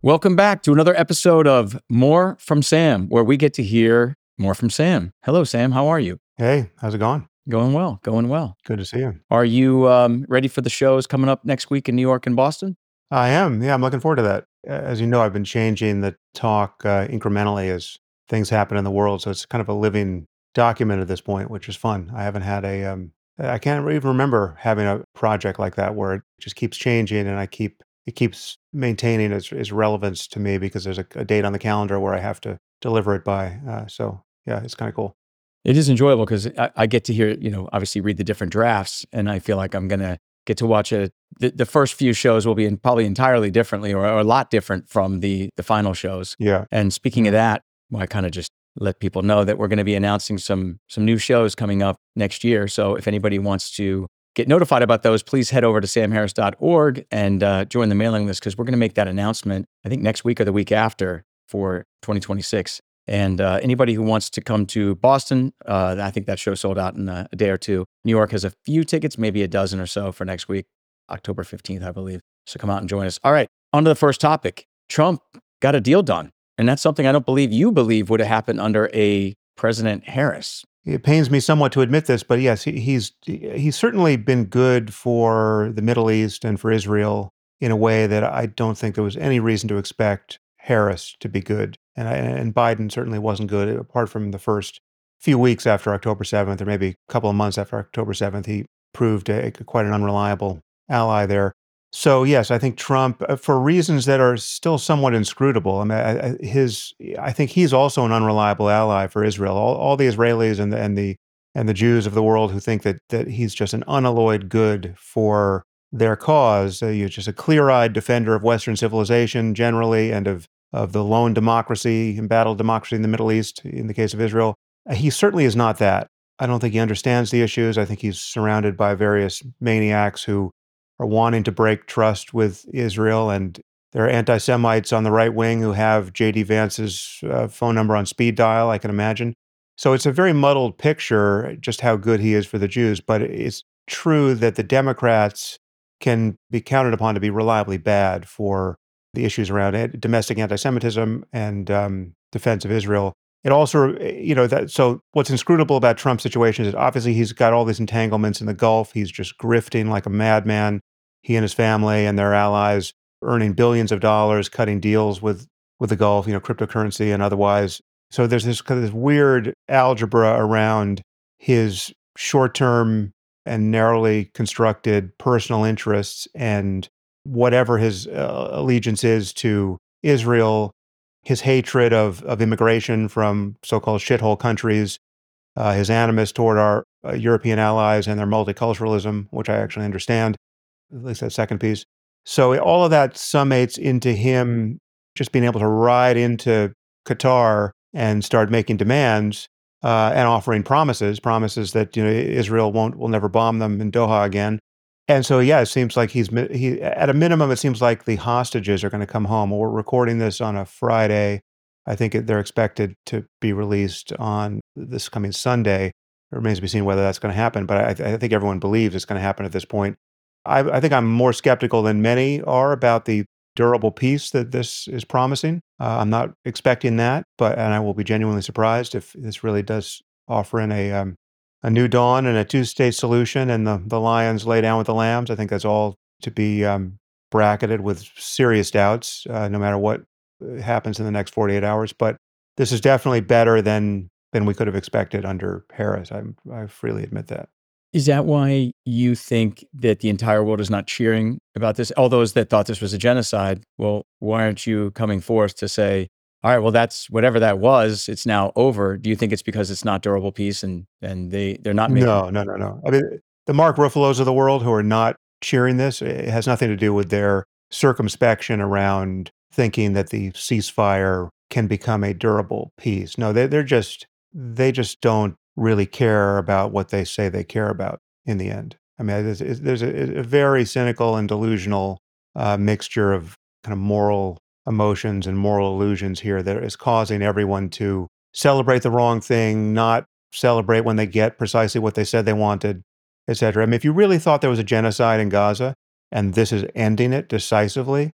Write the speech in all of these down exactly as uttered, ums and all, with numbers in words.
Welcome back to another episode of More from Sam, where we get to hear more from Sam. Hello, Sam. How are you? Hey, how's it going? Going well. Going well. Good to see you. Are you um, ready for the shows coming up next week in New York and Boston? I am. Yeah, I'm looking forward to that. As you know, I've been changing the talk uh, incrementally as things happen in the world. So it's kind of a living document at this point, which is fun. I haven't had a, um, I can't even remember having a project like that where it just keeps changing and I keep, it keeps maintaining its, its relevance to me because there's a, a date on the calendar where I have to deliver it by. Uh, so yeah, it's kind of cool. It is enjoyable because I, I get to hear, you know, obviously read the different drafts, and I feel like I'm going to get to watch a, the, the first few shows will be in, probably entirely differently or, or a lot different from the the final shows. Yeah. And speaking of that, well, I kind of just let people know that we're going to be announcing some some new shows coming up next year. So if anybody wants to get notified about those, please head over to sam harris dot org and uh, join the mailing list because we're going to make that announcement, I think next week or the week after for twenty twenty-six. And uh, anybody who wants to come to Boston, uh, I think that show sold out in a, a day or two. New York has a few tickets, maybe a dozen or so for next week, October fifteenth, I believe. So come out and join us. All right, on to the first topic. Trump got a deal done. And that's something I don't believe you believe would have happened under a President Harris. It pains me somewhat to admit this, but yes, he, he's he's certainly been good for the Middle East and for Israel in a way that I don't think there was any reason to expect Harris to be good. And, I, and Biden certainly wasn't good, apart from the first few weeks after October seventh, or maybe a couple of months after October seventh. He proved a, quite an unreliable ally there. So yes, I think Trump, for reasons that are still somewhat inscrutable, I mean, I, his, I think he's also an unreliable ally for Israel. All, all the Israelis and the, and the and the Jews of the world who think that that he's just an unalloyed good for their cause. Uh, you're just a clear-eyed defender of Western civilization generally, and of of the lone democracy, embattled democracy in the Middle East, in the case of Israel. Uh, he certainly is not that. I don't think he understands the issues. I think he's surrounded by various maniacs who are wanting to break trust with Israel, and there are anti-Semites on the right wing who have J D Vance's uh, phone number on speed dial, I can imagine. So it's a very muddled picture, just how good he is for the Jews, but it's true that the Democrats can be counted upon to be reliably bad for the issues around it, domestic anti-Semitism and um, defense of Israel. It also, you know, that so what's inscrutable about Trump's situation is obviously he's got all these entanglements in the Gulf. He's just grifting like a madman. He and his family and their allies earning billions of dollars, cutting deals with with the Gulf, you know, cryptocurrency and otherwise. So there's this kind of this weird algebra around his short-term and narrowly constructed personal interests and whatever his uh, allegiance is to Israel, his hatred of, of immigration from so-called shithole countries, uh, his animus toward our uh, European allies and their multiculturalism, which I actually understand, at least that second piece. So all of that summates into him just being able to ride into Qatar and start making demands uh, and offering promises, promises that, you know, Israel won't will never bomb them in Doha again. And so, yeah, it seems like he's he at a minimum. It seems like the hostages are going to come home. We're recording this on a Friday. I think they're expected to be released on this coming Sunday. It remains to be seen whether that's going to happen, but I, I think everyone believes it's going to happen at this point. I, I think I'm more skeptical than many are about the durable peace that this is promising. Uh, I'm not expecting that, but and I will be genuinely surprised if this really does offer in a um, a new dawn and a two-state solution, and the, the lions lay down with the lambs. I think that's all to be um, bracketed with serious doubts, uh, no matter what happens in the next forty-eight hours. But this is definitely better than than we could have expected under Harris. I, I freely admit that. Is that why you think that the entire world is not cheering about this? All those that thought this was a genocide, well, why aren't you coming forth to say, all right, well, that's whatever that was, it's now over. Do you think it's because it's not durable peace and and they, they're not making... No, no, no, no. I mean, the Mark Ruffalos of the world who are not cheering this, it has nothing to do with their circumspection around thinking that the ceasefire can become a durable peace. No, they, they're just, they just don't really care about what they say they care about in the end. I mean, there's, there's a, a very cynical and delusional uh, mixture of kind of moral emotions and moral illusions here that is causing everyone to celebrate the wrong thing, not celebrate when they get precisely what they said they wanted, et cetera. I mean, if you really thought there was a genocide in Gaza and this is ending it decisively,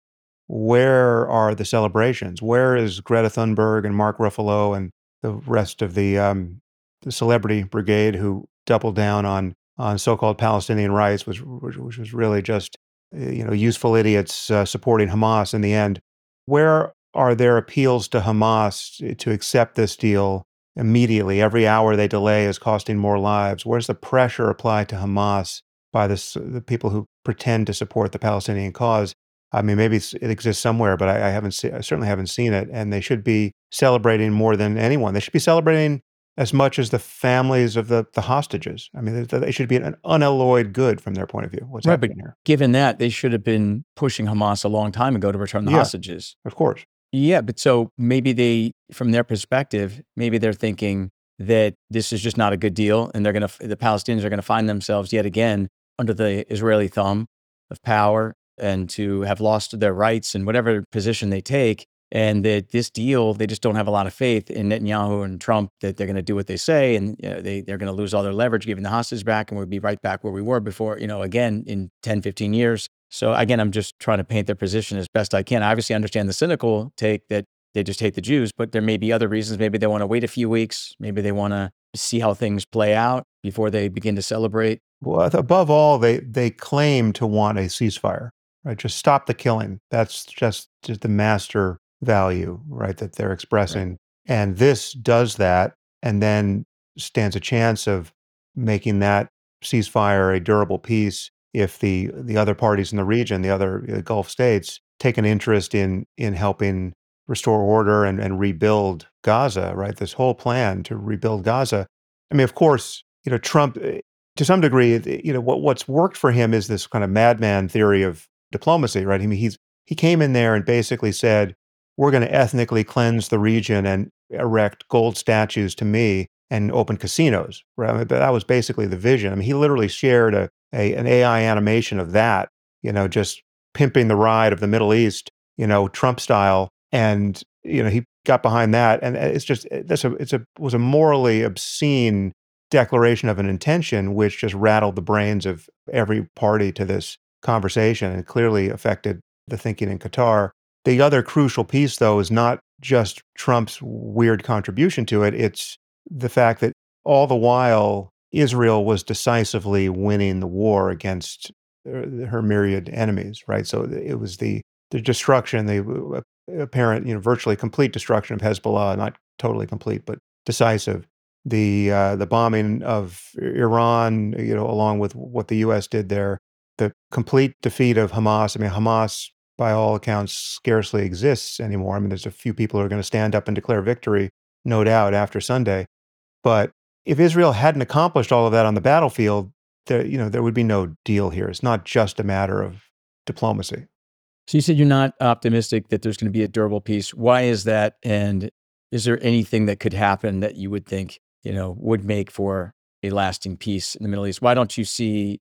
where are the celebrations? Where is Greta Thunberg and Mark Ruffalo and the rest of the um, the celebrity brigade who doubled down on on so-called Palestinian rights, which which, which was really just uh, you know useful idiots uh, supporting Hamas in the end? Where are their appeals to Hamas to accept this deal immediately? Every hour they delay is costing more lives. Where's the pressure applied to Hamas by this, the people who pretend to support the Palestinian cause? I mean, maybe it's, it exists somewhere, but I, I haven't seen. I certainly haven't seen it. And they should be celebrating more than anyone. They should be celebrating as much as the families of the, the hostages. I mean, they, they should be an unalloyed good from their point of view. What's Right, but happening here? given that, they should have been pushing Hamas a long time ago to return the Yeah. hostages. Of course. Yeah, but so maybe they, from their perspective, maybe they're thinking that this is just not a good deal, and they're going to, the Palestinians are going to find themselves yet again under the Israeli thumb of power, and to have lost their rights in whatever position they take, and that this deal, they just don't have a lot of faith in Netanyahu and Trump that they're going to do what they say, and you know, they, they're going to lose all their leverage giving the hostages back, and we'll be right back where we were before, you know, again, in ten, fifteen years. So again, I'm just trying to paint their position as best I can. I obviously understand the cynical take that they just hate the Jews, but there may be other reasons. Maybe they want to wait a few weeks. Maybe they want to see how things play out before they begin to celebrate. Well, above all, they they claim to want a ceasefire, right? Just stop the killing. That's just, just the master value, right, that they're expressing. Right. And this does that, and then stands a chance of making that ceasefire a durable peace if the the other parties in the region, the other uh, Gulf states, take an interest in in helping restore order and, and rebuild Gaza, right? This whole plan to rebuild Gaza. I mean, of course, you know, Trump, uh, to some degree, uh, you know, what what's worked for him is this kind of madman theory of diplomacy, right? I mean, he's he came in there and basically said, "We're going to ethnically cleanse the region and erect gold statues to me and open casinos." Right? I mean, that was basically the vision. I mean, he literally shared a, a an A I animation of that, you know, just pimping the ride of the Middle East, you know, Trump style, and you know, he got behind that, and it's just that's a it's a was a morally obscene declaration of an intention, which just rattled the brains of every party to this conversation and clearly affected the thinking in Qatar. The other crucial piece, though, is not just Trump's weird contribution to it. It's the fact that all the while, Israel was decisively winning the war against uh, her myriad enemies, right? So it was the, the destruction, the uh, apparent, you know, virtually complete destruction of Hezbollah, not totally complete, but decisive. The, uh, the bombing of Iran, you know, along with what the U S did there, the complete defeat of Hamas. I mean, Hamas, by all accounts, scarcely exists anymore. I mean, there's a few people who are going to stand up and declare victory, no doubt, after Sunday. But if Israel hadn't accomplished all of that on the battlefield, there, you know, there would be no deal here. It's not just a matter of diplomacy. So you said you're not optimistic that there's going to be a durable peace. Why is that? And is there anything that could happen that you would think, you know, would make for a lasting peace in the Middle East? Why don't you see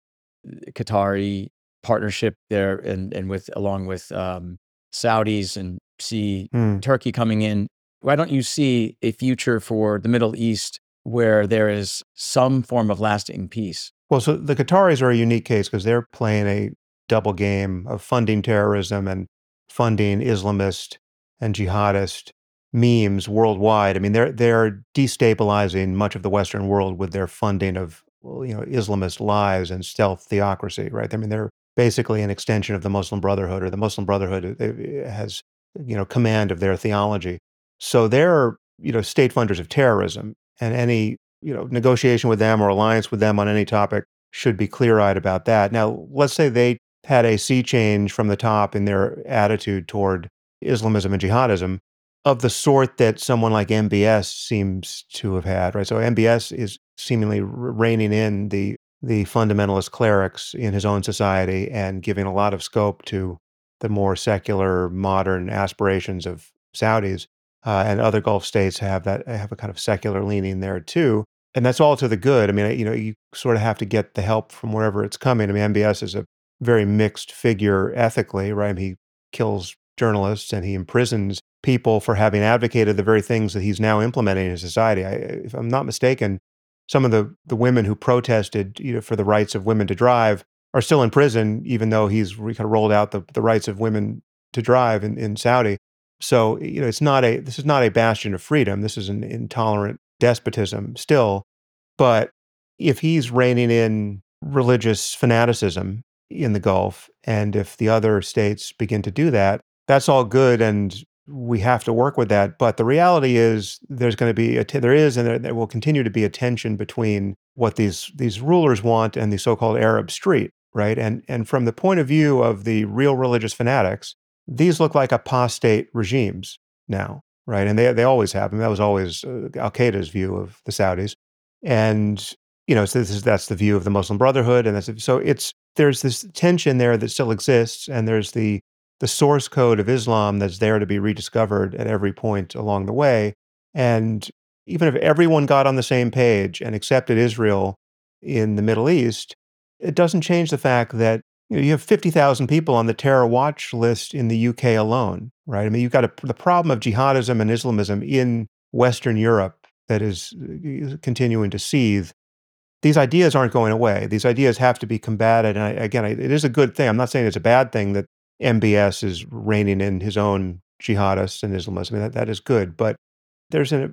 Qatari partnership there and, and with along with um, Saudis, and see Hmm. Turkey coming in? Why don't you see a future for the Middle East where there is some form of lasting peace? Well, so the Qataris are a unique case because they're playing a double game of funding terrorism and funding Islamist and jihadist memes worldwide. I mean, they're they're destabilizing much of the Western world with their funding of, well, you know, Islamist lies and stealth theocracy, right? I mean, they're basically an extension of the Muslim Brotherhood, or the Muslim Brotherhood uh, has, you know, command of their theology. So they're, you know, state funders of terrorism, and any, you know, negotiation with them or alliance with them on any topic should be clear-eyed about that. Now, let's say they had a sea change from the top in their attitude toward Islamism and jihadism of the sort that someone like M B S seems to have had, right? So M B S is seemingly reining in the the fundamentalist clerics in his own society and giving a lot of scope to the more secular, modern aspirations of Saudis. Uh, and other Gulf states have that have a kind of secular leaning there too, and that's all to the good. I mean, you know, you sort of have to get the help from wherever it's coming. I mean, M B S is a very mixed figure ethically, right? He kills journalists and he imprisons people for having advocated the very things that he's now implementing in society. I, if I'm not mistaken, some of the, the women who protested, you know, for the rights of women to drive are still in prison, even though he's re- kind of rolled out the, the rights of women to drive in, in Saudi. So, you know, it's not a, this is not a bastion of freedom. This is an intolerant despotism still. But if he's reining in religious fanaticism in the Gulf, and if the other states begin to do that, that's all good, and we have to work with that. But the reality is, there's going to be a t- there is, and there, there will continue to be a tension between what these these rulers want and the so-called Arab street, right? And and from the point of view of the real religious fanatics, these look like apostate regimes now, right? And they they always have. And that was always uh, Al Qaeda's view of the Saudis, and you know, so this is that's the view of the Muslim Brotherhood, and that's so it's there's this tension there that still exists, and there's the the source code of Islam that's there to be rediscovered at every point along the way. And even if everyone got on the same page and accepted Israel in the Middle East, it doesn't change the fact that you know, you have fifty thousand people on the terror watch list in the U K alone, right? I mean, you've got a, the problem of jihadism and Islamism in Western Europe that is uh, continuing to seethe. These ideas aren't going away. These ideas have to be combated. And I, again, I, it is a good thing. I'm not saying it's a bad thing that M B S is reining in his own jihadists and Islamists. I mean, that, that is good. But there's a,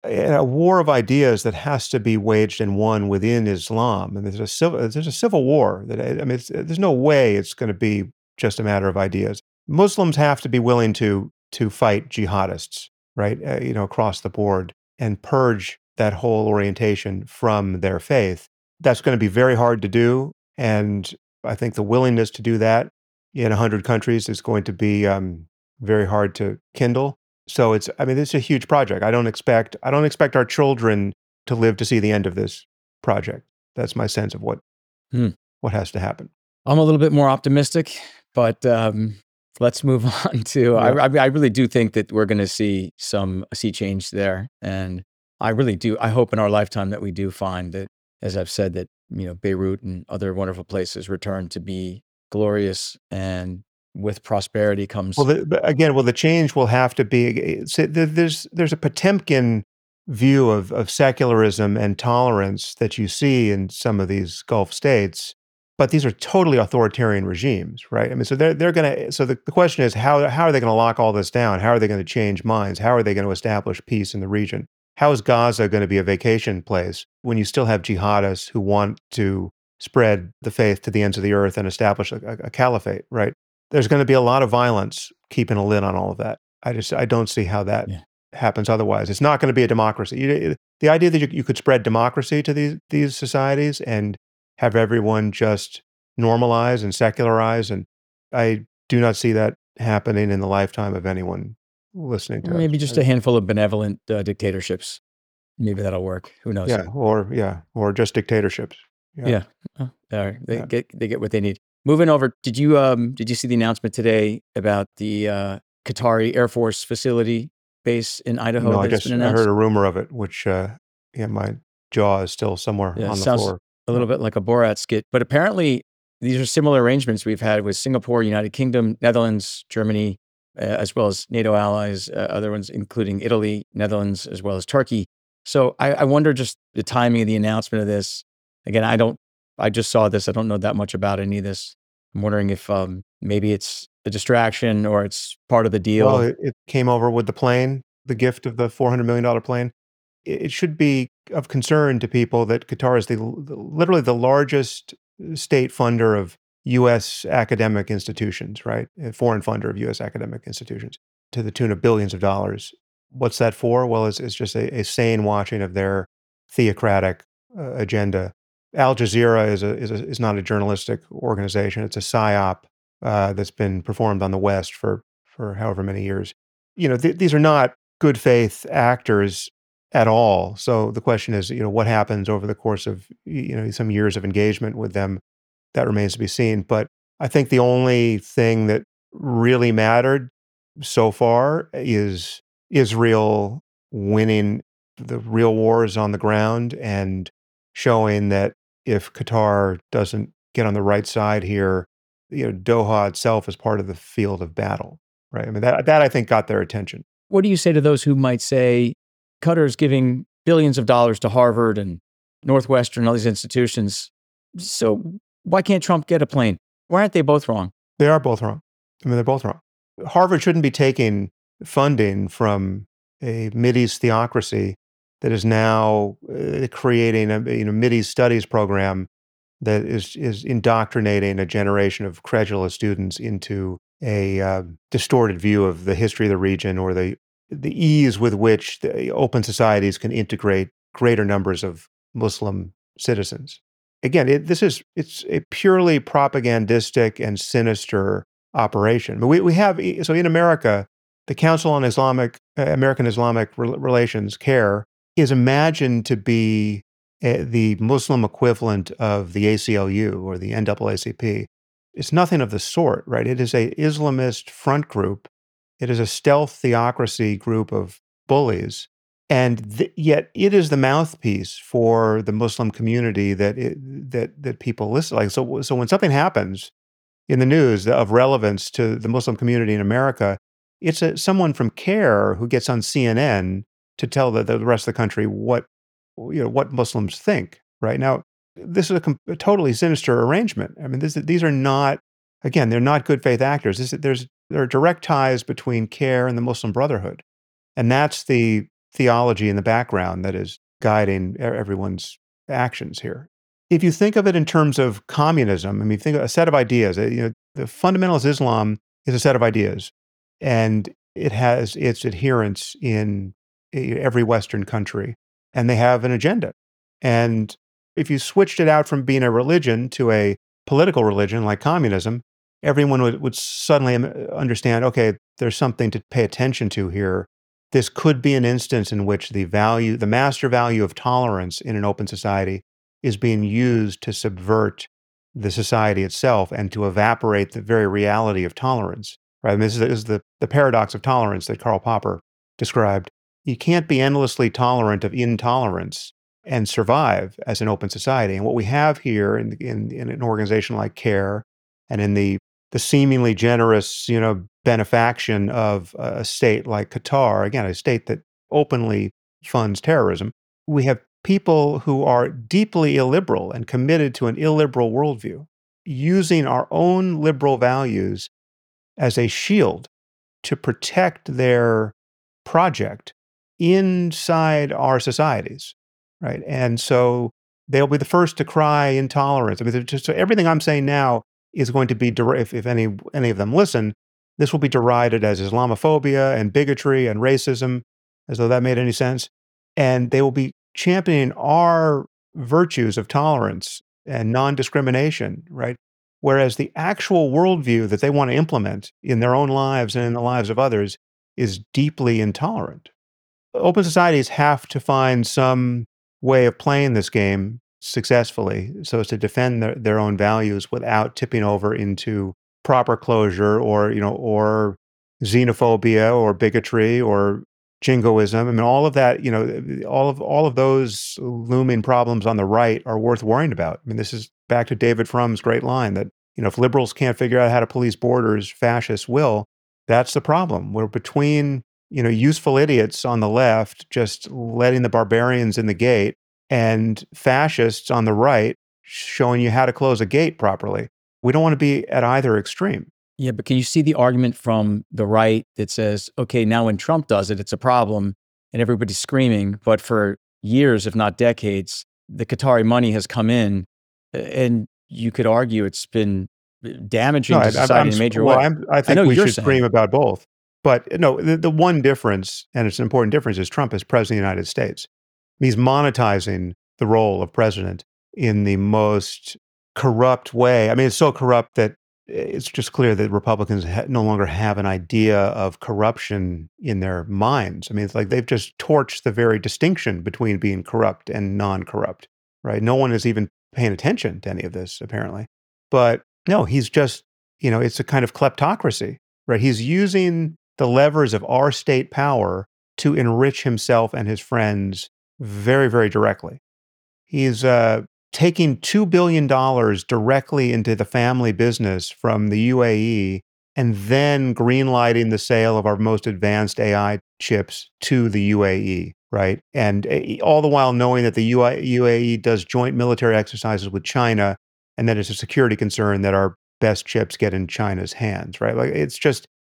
a war of ideas that has to be waged and won within Islam. And there's a civil, there's a civil war. That I mean, it's, there's no way it's going to be just a matter of ideas. Muslims have to be willing to to fight jihadists, right? Uh, you know, across the board and purge that whole orientation from their faith. That's going to be very hard to do. And I think the willingness to do that in one hundred countries is going to be um, very hard to kindle. So it's, I mean, it's a huge project. I don't expect, I don't expect our children to live to see the end of this project. That's my sense of what, Hmm. what has to happen. I'm a little bit more optimistic, but um, let's move on to, Yeah. I, I, I really do think that we're going to see some sea change there. And I really do. I hope in our lifetime that we do find that, as I've said, that, you know, Beirut and other wonderful places return to be glorious, and with prosperity comes. Well, the, but again, well, the change will have to be, so there's, there's a Potemkin view of, of secularism and tolerance that you see in some of these Gulf states, but these are totally authoritarian regimes, right? I mean, so they're, they're going to, so the, the question is, how, how are they going to lock all this down? How are they going to change minds? How are they going to establish peace in the region? How is Gaza going to be a vacation place when you still have jihadists who want to spread the faith to the ends of the earth and establish a, a, a caliphate, right? There's going to be a lot of violence keeping a lid on all of that. I just, I don't see how that Yeah. happens otherwise. It's not going to be a democracy. You, the idea that you, you could spread democracy to these, these societies and have everyone just normalize and secularize, and I do not see that happening in the lifetime of anyone listening to Or maybe us. just a handful of benevolent uh, dictatorships. Maybe that'll work. Who knows? Yeah, or yeah, or just dictatorships. Yeah. Yeah. Oh, all right. They Yeah. get they get what they need. Moving over, did you um did you see the announcement today about the uh, Qatari Air Force facility base in Idaho? No, I that's just been I announced? heard a rumor of it, which uh, yeah, my jaw is still somewhere Yeah, on the sounds floor. a little bit like a Borat skit, but apparently these are similar arrangements we've had with Singapore, United Kingdom, Netherlands, Germany, uh, as well as NATO allies, uh, other ones including Italy, Netherlands, as well as Turkey. So I, I wonder just the timing of the announcement of this. Again, I don't, I just saw this. I don't know that much about any of this. I'm wondering if um, maybe it's a distraction or it's part of the deal. Well, it, it came over with the plane, the gift of the four hundred million dollars plane. It, it should be of concern to people that Qatar is the, the literally the largest state funder of U S academic institutions, right? A foreign funder of U S academic institutions to the tune of billions of dollars. What's that for? Well, it's, it's just a, a sane watching of their theocratic uh, agenda. Al Jazeera is a, is a is not a journalistic organization. It's a psyop uh, that's been performed on the West for for however many years. You know, th- these are not good faith actors at all. So the question is, you know, what happens over the course of you know some years of engagement with them? That remains to be seen. But I think the only thing that really mattered so far is Israel winning the real wars on the ground and showing that if Qatar doesn't get on the right side here, you know, Doha itself is part of the field of battle, right? I mean, that, that I think got their attention. What do you say to those who might say Qatar's giving billions of dollars to Harvard and Northwestern, all these institutions? So why can't Trump get a plane? Why aren't they both wrong? They are both wrong. I mean, they're both wrong. Harvard shouldn't be taking funding from a Mideast theocracy that is now uh, creating a you know Mideast studies program that is is indoctrinating a generation of credulous students into a uh, distorted view of the history of the region, or the the ease with which the open societies can integrate greater numbers of Muslim citizens. Again, it, this is it's a purely propagandistic and sinister operation. But we we have so in America, the Council on Islamic uh, American Islamic Rel- Relations, CARE, is imagined to be uh, the Muslim equivalent of the A C L U or the N double A C P. It's nothing of the sort, right? It is a Islamist front group. It is a stealth theocracy group of bullies. And th- yet it is the mouthpiece for the Muslim community that it, that that people listen. Like so, so when something happens in the news of relevance to the Muslim community in America, it's a, someone from CARE who gets on C N N to tell the, the rest of the country what you know what Muslims think. Right now, this is a, com- a totally sinister arrangement. I mean, this, these are not again, they're not good faith actors. This, there's there are direct ties between CARE and the Muslim Brotherhood, and that's the theology in the background that is guiding everyone's actions here. If you think of it in terms of communism, I mean, think of a set of ideas. You know, the fundamentalist Islam is a set of ideas, and it has its adherents in every Western country, and they have an agenda. And if you switched it out from being a religion to a political religion like communism, everyone would, would suddenly understand, okay, there's something to pay attention to here. This could be an instance in which the value, the master value of tolerance in an open society is being used to subvert the society itself and to evaporate the very reality of tolerance. Right? And this is, this is the, the paradox of tolerance that Karl Popper described. You can't be endlessly tolerant of intolerance and survive as an open society. And what we have here in, in, in an organization like CARE and in the, the seemingly generous, you know, benefaction of a state like Qatar, again, a state that openly funds terrorism, we have people who are deeply illiberal and committed to an illiberal worldview, using our own liberal values as a shield to protect their project inside our societies, right? And so they'll be the first to cry intolerance. I mean, just, so everything I'm saying now is going to be, if, if any any of them listen, this will be derided as Islamophobia and bigotry and racism, as though that made any sense. And they will be championing our virtues of tolerance and non-discrimination, right? Whereas the actual worldview that they want to implement in their own lives and in the lives of others is deeply intolerant. Open societies have to find some way of playing this game successfully so as to defend their, their own values without tipping over into proper closure or, you know, or xenophobia or bigotry or jingoism. I mean, all of that, you know, all of all of those looming problems on the right are worth worrying about. I mean, this is back to David Fromm's great line that, you know, if liberals can't figure out how to police borders, fascists will. That's the problem. We're between, you know, useful idiots on the left just letting the barbarians in the gate and fascists on the right showing you how to close a gate properly. We don't want to be at either extreme. Yeah, but can you see the argument from the right that says, okay, now when Trump does it, it's a problem and everybody's screaming, but for years, if not decades, the Qatari money has come in, and you could argue it's been damaging no, to I, society I'm, in a major well, way. I'm, I think I know we you're should saying. scream about both. But no, the, the one difference, and it's an important difference, is Trump is president of the United States. He's monetizing the role of president in the most corrupt way. I mean, it's so corrupt that it's just clear that Republicans ha- no longer have an idea of corruption in their minds. I mean, it's like they've just torched the very distinction between being corrupt and non-corrupt, right? No one is even paying attention to any of this, apparently. But no, he's just, you know, it's a kind of kleptocracy, right? He's using the levers of our state power to enrich himself and his friends very, very directly. He's uh, taking two billion dollars directly into the family business from the U A E and then greenlighting the sale of our most advanced A I chips to the U A E, right? And uh, all the while knowing that the U A E does joint military exercises with China and that it's a security concern that our best chips get in China's hands, right? Like it's just,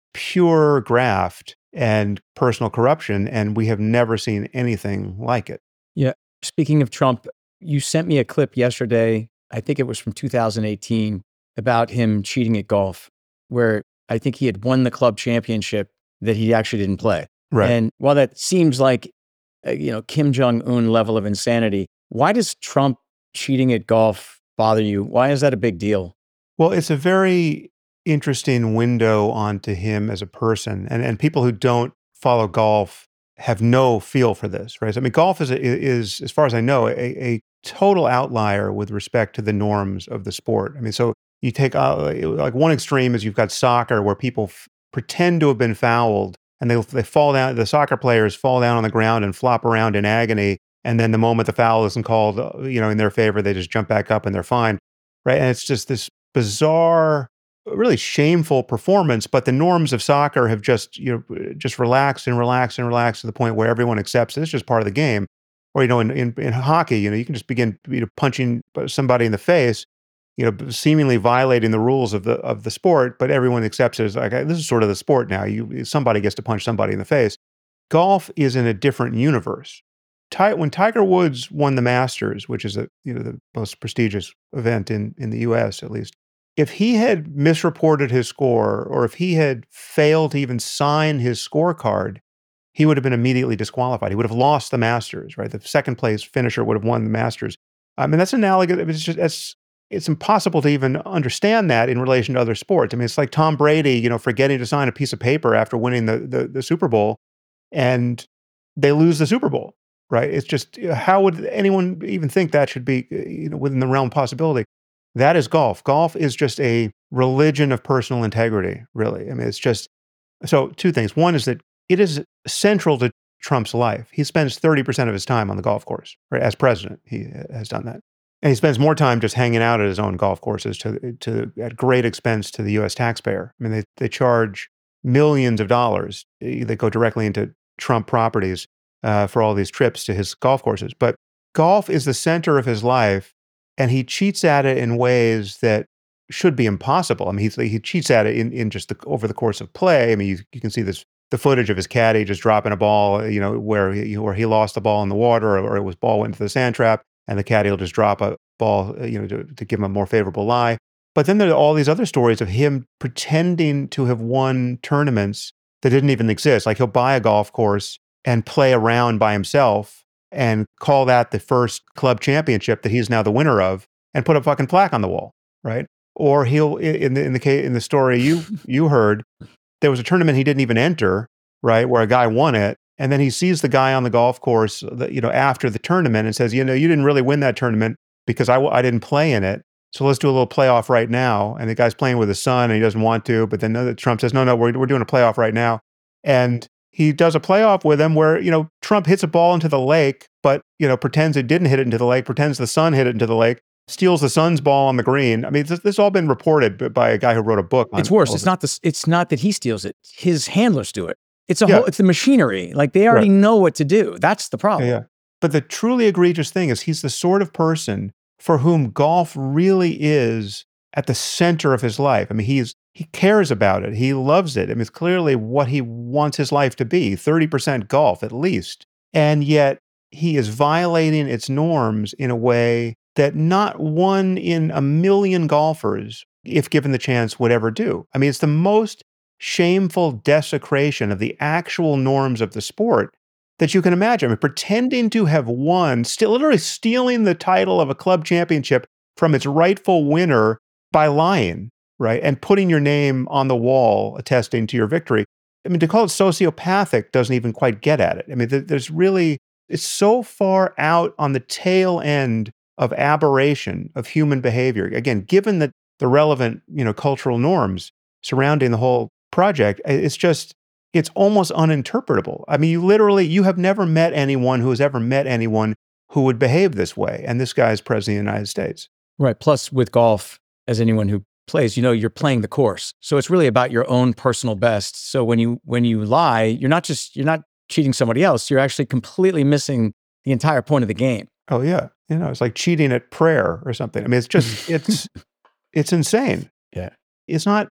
pure graft and personal corruption, and we have never seen anything like it. Yeah. Speaking of Trump, you sent me a clip yesterday, I think it was from two thousand eighteen, about him cheating at golf, where I think he had won the club championship that he actually didn't play. Right. And while that seems like, uh, you know, Kim Jong-un level of insanity, why does Trump cheating at golf bother you? Why is that a big deal? Well, it's a very interesting window onto him as a person. And, and people who don't follow golf have no feel for this, right? So, I mean, golf is, a, is, as far as I know, a, a total outlier with respect to the norms of the sport. I mean, so you take, uh, like one extreme is you've got soccer where people f- pretend to have been fouled and they, they fall down, the soccer players fall down on the ground and flop around in agony. And then the moment the foul isn't called, uh, you know, in their favor, they just jump back up and they're fine, right? And it's just this bizarre, really shameful performance, but the norms of soccer have just, you know, just relaxed and relaxed and relaxed to the point where everyone accepts it's just part of the game. Or, you know, in, in, in hockey, you know, you can just begin, you know, punching somebody in the face, you know, seemingly violating the rules of the of the sport, but everyone accepts it as like, this is sort of the sport now. You somebody gets to punch somebody in the face. Golf is in a different universe. Ti- when Tiger Woods won the Masters, which is a, you know, the most prestigious event in in the U S at least, if he had misreported his score or if he had failed to even sign his scorecard, he would have been immediately disqualified. He would have lost the Masters, right? The second place finisher would have won the Masters. I mean, that's analogous. It's just, it's, it's impossible to even understand that in relation to other sports. I mean, it's like Tom Brady, you know, forgetting to sign a piece of paper after winning the, the, the Super Bowl, and they lose the Super Bowl, right? It's just, how would anyone even think that should be, you know, within the realm of possibility? That is golf. Golf is just a religion of personal integrity, really. I mean, it's just, so two things. One is that it is central to Trump's life. He spends thirty percent of his time on the golf course, right? As president, he has done that. And he spends more time just hanging out at his own golf courses to, to at great expense to the U S taxpayer. I mean, they, they charge millions of dollars that go directly into Trump properties uh, for all these trips to his golf courses. But golf is the center of his life, and he cheats at it in ways that should be impossible. I mean, he, he cheats at it in, in just the, over the course of play. I mean, you, you can see this, the footage of his caddy just dropping a ball, you know, where he, where he lost the ball in the water, or, or it was ball went into the sand trap, and the caddy will just drop a ball, you know, to, to give him a more favorable lie. But then there are all these other stories of him pretending to have won tournaments that didn't even exist. Like he'll buy a golf course and play around by himself and call that the first club championship that he's now the winner of, and put a fucking plaque on the wall, right? Or he'll, in the in the case in the story you you heard, there was a tournament he didn't even enter, right, where a guy won it, and then he sees the guy on the golf course, you know, after the tournament, and says, you know, you didn't really win that tournament because I I didn't play in it, so let's do a little playoff right now. And the guy's playing with his son, and he doesn't want to, but then Trump says, no, no, we're we're doing a playoff right now, and he does a playoff with him where, you know, Trump hits a ball into the lake, but, you know, pretends it didn't hit it into the lake, pretends the son hit it into the lake, steals the son's ball on the green. I mean, this, this has all been reported by a guy who wrote a book on It's worse. all It's this. not the, it's not that he steals it. His handlers do it. It's a Yeah. whole, it's the machinery. Like they already Right. know what to do. That's the problem. Yeah, yeah. But the truly egregious thing is he's the sort of person for whom golf really is at the center of his life. I mean, he's he cares about it. He loves it. I mean, it's clearly what he wants his life to be, thirty percent golf at least. And yet he is violating its norms in a way that not one in a million golfers, if given the chance, would ever do. I mean, it's the most shameful desecration of the actual norms of the sport that you can imagine. I mean, pretending to have won, still literally stealing the title of a club championship from its rightful winner by lying, right? And putting your name on the wall attesting to your victory. I mean, to call it sociopathic doesn't even quite get at it. I mean, there's really, it's so far out on the tail end of aberration of human behavior. Again, given the, the relevant, you know, cultural norms surrounding the whole project, it's just, it's almost uninterpretable. I mean, you literally, you have never met anyone who has ever met anyone who would behave this way. And this guy is president of the United States. Right. Plus with golf, as anyone who plays, you know, you're playing the course. So it's really about your own personal best. So when you, when you lie, you're not just, you're not cheating somebody else. You're actually completely missing the entire point of the game. Oh yeah. You know, it's like cheating at prayer or something. I mean, it's just, it's, it's insane. Yeah. It's not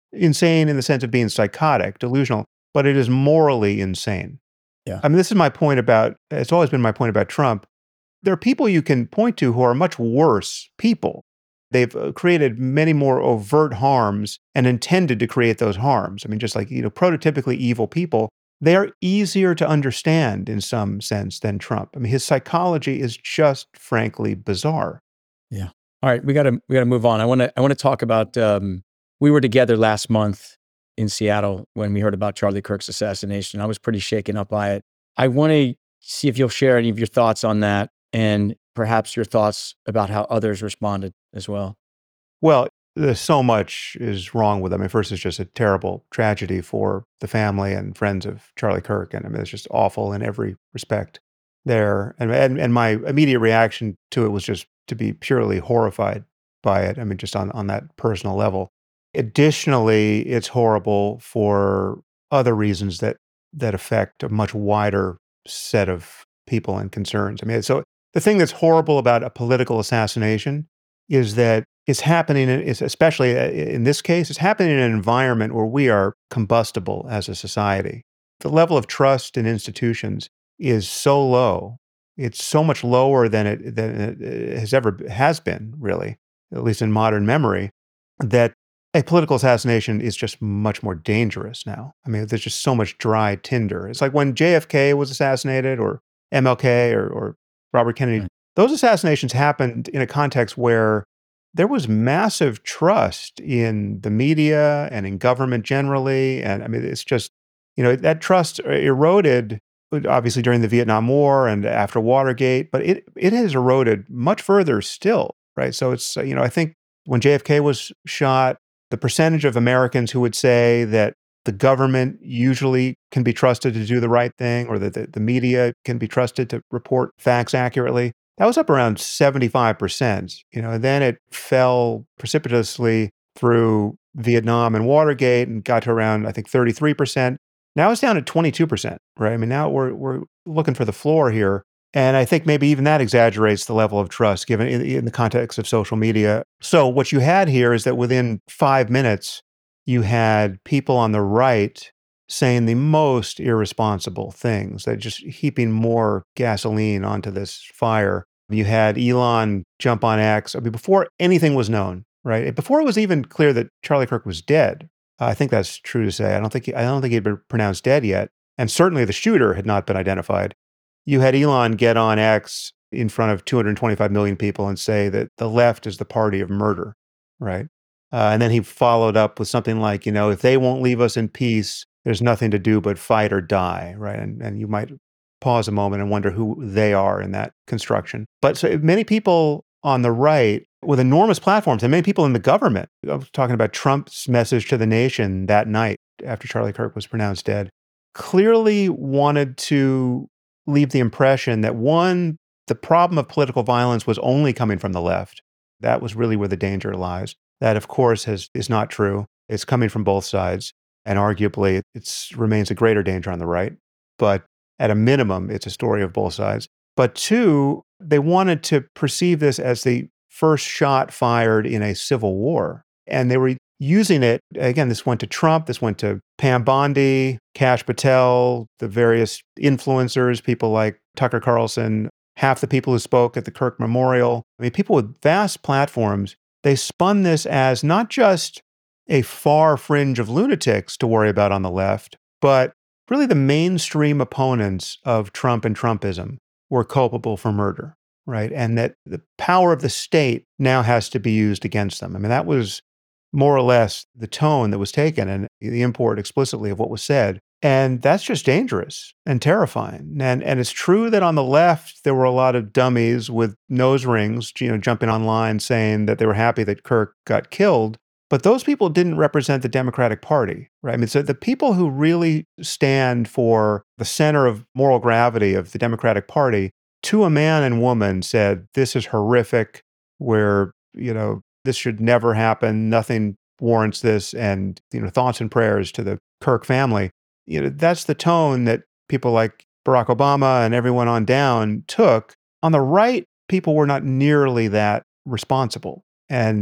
insane in the sense of being psychotic, delusional, but it is morally insane. Yeah. I mean, this is my point about, it's always been my point about Trump. There are people you can point to who are much worse people. They've uh, created many more overt harms and intended to create those harms. I mean, just like, you know, prototypically evil people, they are easier to understand in some sense than Trump. I mean, his psychology is just frankly bizarre. Yeah. All right, we got to we got to move on. I want to I want to talk about um, we were together last month in Seattle when we heard about Charlie Kirk's assassination. I was pretty shaken up by it. I want to see if you'll share any of your thoughts on that and perhaps your thoughts about how others responded as well. Well, there's so much is wrong with them. I mean, first, it's just a terrible tragedy for the family and friends of Charlie Kirk. And I mean, it's just awful in every respect there. And, and, and my immediate reaction to it was just to be purely horrified by it. I mean, just on, on that personal level. Additionally, it's horrible for other reasons that, that affect a much wider set of people and concerns. I mean, so the thing that's horrible about a political assassination is that it's happening, is especially in this case, it's happening in an environment where we are combustible as a society. The level of trust in institutions is so low. It's so much lower than it, than it has ever has been, really, at least in modern memory, that a political assassination is just much more dangerous now. I mean, there's just so much dry tinder. It's like when J F K was assassinated, or M L K, or, or Robert Kennedy. Right. Those assassinations happened in a context where there was massive trust in the media and in government generally. And I mean, it's just, you know, that trust eroded obviously during the Vietnam War and after Watergate, but it it has eroded much further still, right? So it's, you know, I think when J F K was shot, the percentage of Americans who would say that the government usually can be trusted to do the right thing, or that the, the media can be trusted to report facts accurately, that was up around seventy-five percent, you know, and then it fell precipitously through Vietnam and Watergate and got to around, I think, thirty-three percent. Now it's down to twenty-two percent, right? I mean, now we're we're looking for the floor here. And I think maybe even that exaggerates the level of trust given in, in the context of social media. So what you had here is that within five minutes, you had people on the right saying the most irresponsible things, that just heaping more gasoline onto this fire. You had Elon jump on X, I mean, before anything was known, right? Before it was even clear that Charlie Kirk was dead. Uh, I think that's true to say. I don't think he, I don't think he'd been pronounced dead yet, and certainly the shooter had not been identified. You had Elon get on X in front of two hundred twenty-five million people and say that the left is the party of murder, right? Uh, and then he followed up with something like, you know, if they won't leave us in peace, there's nothing to do but fight or die, right? And, and you might pause a moment and wonder who they are in that construction. But so many people on the right with enormous platforms, and many people in the government, I was talking about Trump's message to the nation that night after Charlie Kirk was pronounced dead, clearly wanted to leave the impression that, one, the problem of political violence was only coming from the left. That was really where the danger lies. That, of course, has, is not true. It's coming from both sides. And arguably, it remains a greater danger on the right. But at a minimum, it's a story of both sides. But two, they wanted to perceive this as the first shot fired in a civil war. And they were using it, again, this went to Trump, this went to Pam Bondi, Kash Patel, the various influencers, people like Tucker Carlson, half the people who spoke at the Kirk Memorial. I mean, people with vast platforms, they spun this as not just a far fringe of lunatics to worry about on the left, but really the mainstream opponents of Trump and Trumpism were culpable for murder, right? And that the power of the state now has to be used against them. I mean, that was more or less the tone that was taken and the import explicitly of what was said. And that's just dangerous and terrifying. And, and it's true that on the left, there were a lot of dummies with nose rings, you know, jumping online saying that they were happy that Kirk got killed. But those people didn't represent the Democratic Party, right? I mean, so the people who really stand for the center of moral gravity of the Democratic Party, to a man and woman said, this is horrific, where, you know, this should never happen, nothing warrants this, and, you know, thoughts and prayers to the Kirk family. You know, that's the tone that people like Barack Obama and everyone on down took. On the right, people were not nearly that responsible. And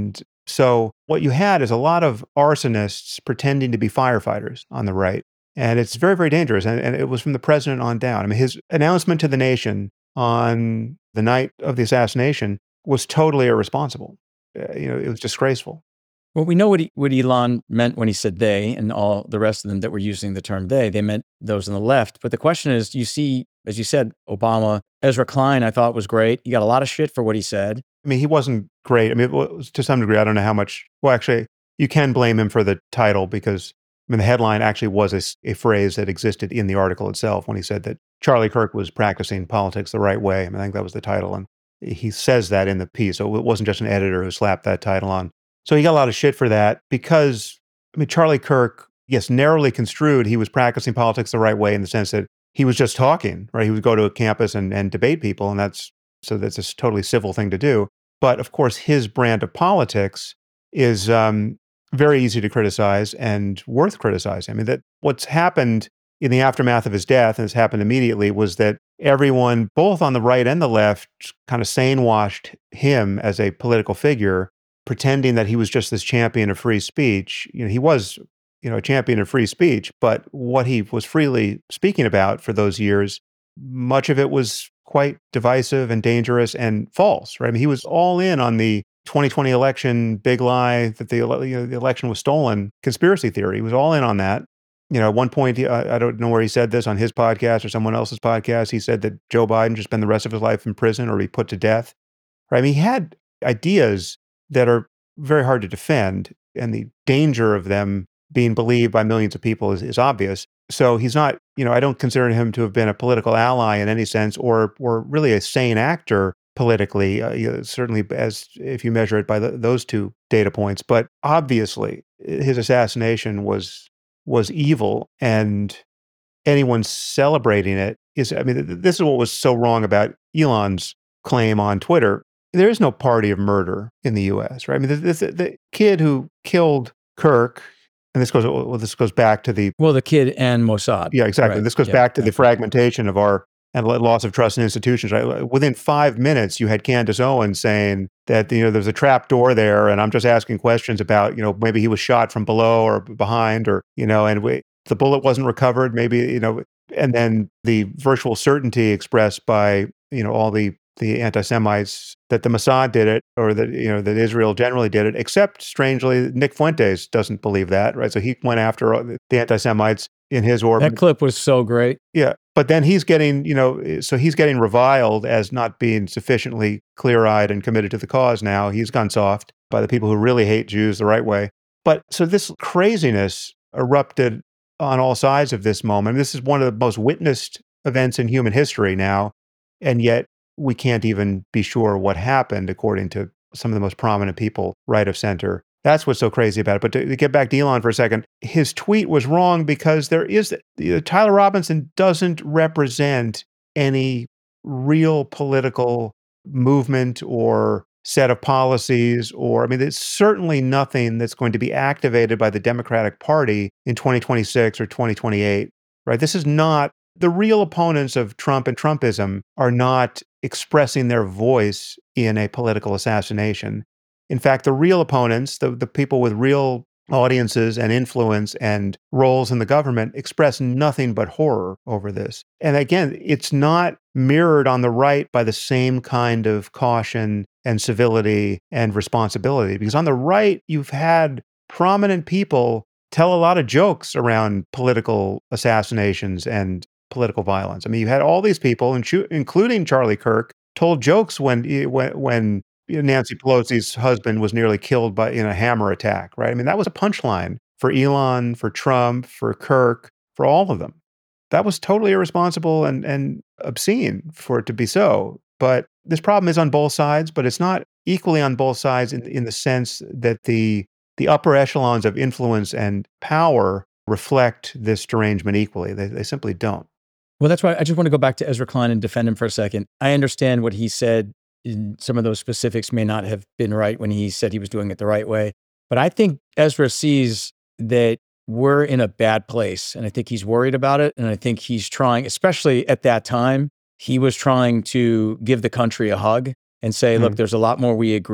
So what you had is a lot of arsonists pretending to be firefighters on the right. And it's very, very dangerous. And, and it was from the president on down. I mean, his announcement to the nation on the night of the assassination was totally irresponsible. Uh, you know, it was disgraceful. Well, we know what, he, what Elon meant when he said they, and all the rest of them that were using the term they. They meant those on the left. But the question is, you see, as you said, Obama, Ezra Klein, I thought was great. He got a lot of shit for what he said. I mean, he wasn't great. I mean, it was, to some degree, I don't know how much. Well, actually, you can blame him for the title because, I mean, the headline actually was a, a phrase that existed in the article itself when he said that Charlie Kirk was practicing politics the right way. I mean, I think that was the title. And he says that in the piece. So it wasn't just an editor who slapped that title on. So he got a lot of shit for that because, I mean, Charlie Kirk, yes, narrowly construed, he was practicing politics the right way in the sense that he was just talking, right? He would go to a campus and, and debate people, and that's, so that's a totally civil thing to do. But of course, his brand of politics is um, very easy to criticize and worth criticizing. I mean, that what's happened in the aftermath of his death, and it's happened immediately, was that everyone, both on the right and the left, kind of sane-washed him as a political figure, pretending that he was just this champion of free speech. You know, he was, you know, a champion of free speech, but what he was freely speaking about for those years, much of it was quite divisive and dangerous and false, right? I mean, he was all in on the twenty twenty election, big lie that the, ele- you know, the election was stolen, conspiracy theory. He was all in on that. You know, at one point, he, I, I don't know where he said this, on his podcast or someone else's podcast, he said that Joe Biden should spend the rest of his life in prison or be put to death. Right? I mean, he had ideas that are very hard to defend, and the danger of them being believed by millions of people is, is obvious. So he's not, you know, I don't consider him to have been a political ally in any sense, or or really a sane actor politically, uh, you know, certainly as if you measure it by the, those two data points. But obviously, his assassination was was evil, and anyone celebrating it is, I mean, this is what was so wrong about Elon's claim on Twitter. There is no party of murder in the U S, right? I mean, the, the, the kid who killed Kirk, and this goes, well, this goes back to the... Well, the kid and Mossad. Yeah, exactly. Right. This goes yeah, back to yeah. the fragmentation of our, and loss of trust in institutions, right? Within five minutes, you had Candace Owens saying that, you know, there's a trap door there, and I'm just asking questions about, you know, maybe he was shot from below or behind, or, you know, and we, the bullet wasn't recovered, maybe, you know, and then the virtual certainty expressed by, you know, all the the anti-Semites that the Mossad did it, or that, you know, that Israel generally did it, except, strangely, Nick Fuentes doesn't believe that, right? So he went after the anti-Semites in his orbit. That clip was so great. Yeah. But then he's getting, you know, so he's getting reviled as not being sufficiently clear-eyed and committed to the cause now. He's gone soft by the people who really hate Jews the right way. But so this craziness erupted on all sides of this moment. This is one of the most witnessed events in human history now, and yet we can't even be sure what happened, according to some of the most prominent people, right of center. That's what's so crazy about it. But to, to get back to Elon for a second, his tweet was wrong because there is, you know, Tyler Robinson doesn't represent any real political movement or set of policies, or, I mean, it's certainly nothing that's going to be activated by the Democratic Party in twenty twenty-six or twenty twenty-eight, right? This is not, the real opponents of Trump and Trumpism are not expressing their voice in a political assassination. In fact, the real opponents, the, the people with real audiences and influence and roles in the government, express nothing but horror over this. And again, it's not mirrored on the right by the same kind of caution and civility and responsibility, because on the right, you've had prominent people tell a lot of jokes around political assassinations and political violence. I mean, you had all these people, including Charlie Kirk, told jokes when when, when Nancy Pelosi's husband was nearly killed by in a hammer attack, right? I mean, that was a punchline for Elon, for Trump, for Kirk, for all of them. That was totally irresponsible and, and obscene for it to be so. But this problem is on both sides, but it's not equally on both sides in, in the sense that the the upper echelons of influence and power reflect this derangement equally. They, they simply don't. Well, that's why I just want to go back to Ezra Klein and defend him for a second. I understand what he said. In some of those specifics may not have been right when he said he was doing it the right way. But I think Ezra sees that we're in a bad place. And I think he's worried about it. And I think he's trying, especially at that time, he was trying to give the country a hug and say, mm. look, there's a lot more we agree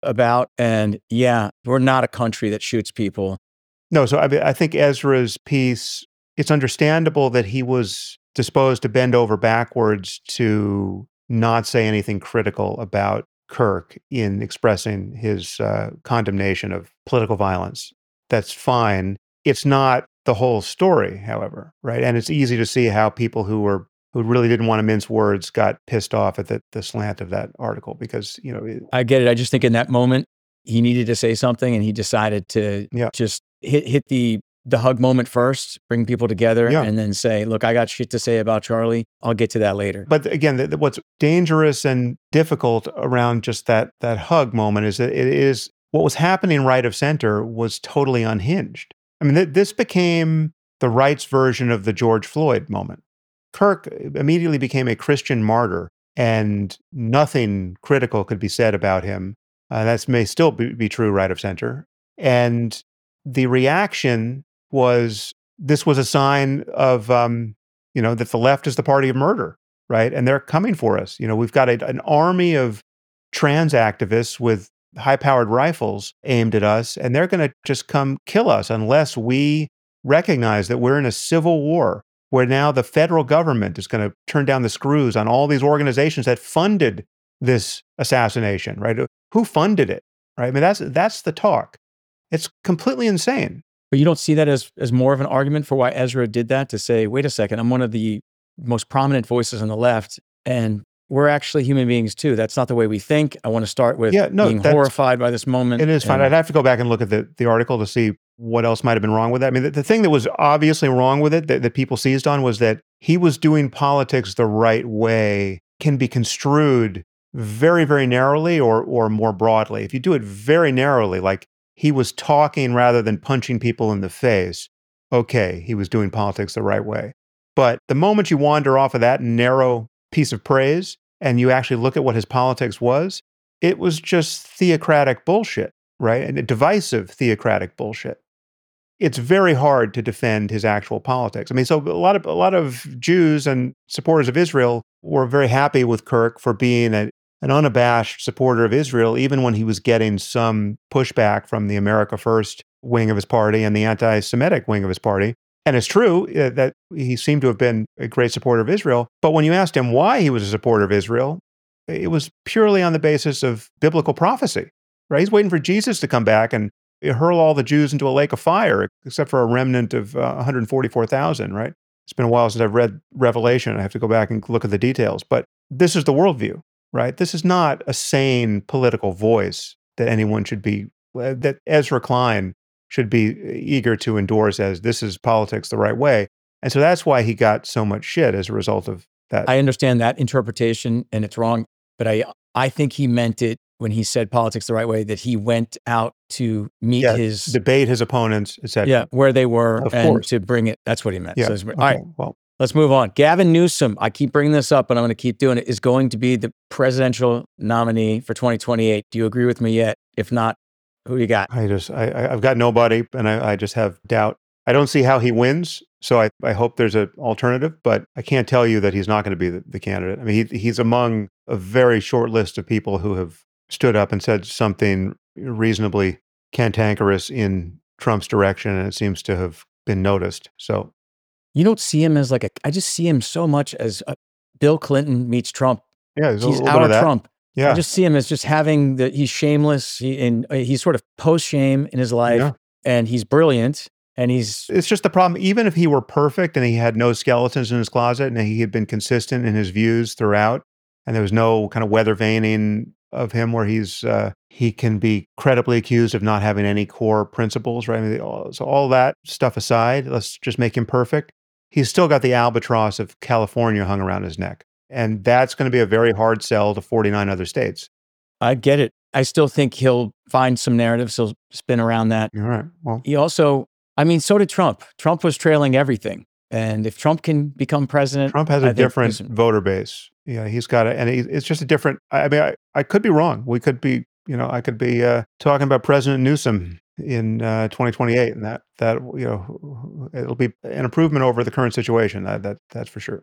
about. And yeah, we're not a country that shoots people. No, so I, mean, I think Ezra's piece, it's understandable that he was disposed to bend over backwards to not say anything critical about Kirk in expressing his uh, condemnation of political violence. That's fine. It's not the whole story, however, right? And it's easy to see how people who were who really didn't want to mince words got pissed off at the, the slant of that article because, you know, it, I get it. I just think in that moment, he needed to say something and he decided to Yeah. just hit hit the the hug moment first, bring people together, Yeah. and then say, look, I got shit to say about Charlie. I'll get to that later. But again, the, the- what's dangerous and difficult around just that that hug moment is that it is what was happening right of center was totally unhinged. I mean, th- this became the right's version of the George Floyd moment. Kirk immediately became a Christian martyr, and nothing critical could be said about him. Uh, that may still be, be true right of center. And the reaction was this was a sign of, um, you know, that the left is the party of murder, right? And they're coming for us. You know, we've got a, an army of trans activists with high-powered rifles aimed at us, and they're going to just come kill us unless we recognize that we're in a civil war where now the federal government is going to turn down the screws on all these organizations that funded this assassination, right? Who funded it, right? I mean, that's that's the talk. It's completely insane. But you don't see that as as more of an argument for why Ezra did that, to say, wait a second, I'm one of the most prominent voices on the left, and we're actually human beings too. That's not the way we think. I want to start with Yeah, no, being that's- horrified by this moment. It is fine. and- I'd have to go back and look at the, the article to see what else might have been wrong with that. I mean, the, the thing that was obviously wrong with it that, that people seized on was that he was doing politics the right way can be construed very, very narrowly or or more broadly. If you do it very narrowly, like he was talking rather than punching people in the face, okay, he was doing politics the right way. But the moment you wander off of that narrow piece of praise and you actually look at what his politics was, it was just theocratic bullshit, right? And divisive theocratic bullshit. It's very hard to defend his actual politics. I mean, so a lot of a lot of Jews and supporters of Israel were very happy with Kirk for being a, an unabashed supporter of Israel, even when he was getting some pushback from the America First wing of his party and the anti-Semitic wing of his party. And it's true uh, that he seemed to have been a great supporter of Israel. But when you asked him why he was a supporter of Israel, it was purely on the basis of biblical prophecy, right? He's waiting for Jesus to come back and hurl all the Jews into a lake of fire, except for a remnant of uh, one hundred forty-four thousand, right? It's been a while since I've read Revelation. I have to go back and look at the details. But this is the worldview, right? This is not a sane political voice that anyone should be, that Ezra Klein should be eager to endorse as this is politics the right way. And so that's why he got so much shit as a result of that. I understand that interpretation and it's wrong, but I I think he meant it when he said politics the right way, that he went out to meet yeah, his, debate his opponents, et cetera. yeah, where they were Of and course. to bring it. That's what he meant. Yeah. So it's- Okay, all right, well, let's move on. Gavin Newsom, I keep bringing this up, but I'm going to keep doing it, is going to be the presidential nominee for twenty twenty-eight. Do you agree with me yet? If not, who you got? I just, I, I- I've got nobody, and I, I just have doubt. I don't see how he wins, so I, I hope there's an alternative, but I can't tell you that he's not going to be the, the candidate. I mean, he, he's among a very short list of people who have stood up and said something reasonably cantankerous in Trump's direction, and it seems to have been noticed. So, You don't see him as like a, I just see him so much as a, Bill Clinton meets Trump. yeah, there's a He's little out bit of of that. Trump. Yeah, I just see him as just having the, he's shameless he, and uh, he's sort of post shame in his life, Yeah. and he's brilliant, and he's, it's just the problem. Even if he were perfect and he had no skeletons in his closet and he had been consistent in his views throughout, and there was no kind of weather veining of him where he's uh, he can be credibly accused of not having any core principles, right? I mean, all, so all that stuff aside, let's just make him perfect. He's still got the albatross of California hung around his neck, and that's going to be a very hard sell to forty-nine other states. I get it. I still think he'll find some narratives. He'll spin around that. All right. Well, He also, I mean, so did Trump. Trump was trailing everything. And if Trump can become president, Trump has I a think different listen, voter base. Yeah, he's got it, and he, it's just a different. I, I mean, I, I could be wrong. We could be, you know, I could be uh, talking about President Newsom in uh, twenty twenty-eight, and that that you know, it'll be an improvement over the current situation. That that that's for sure.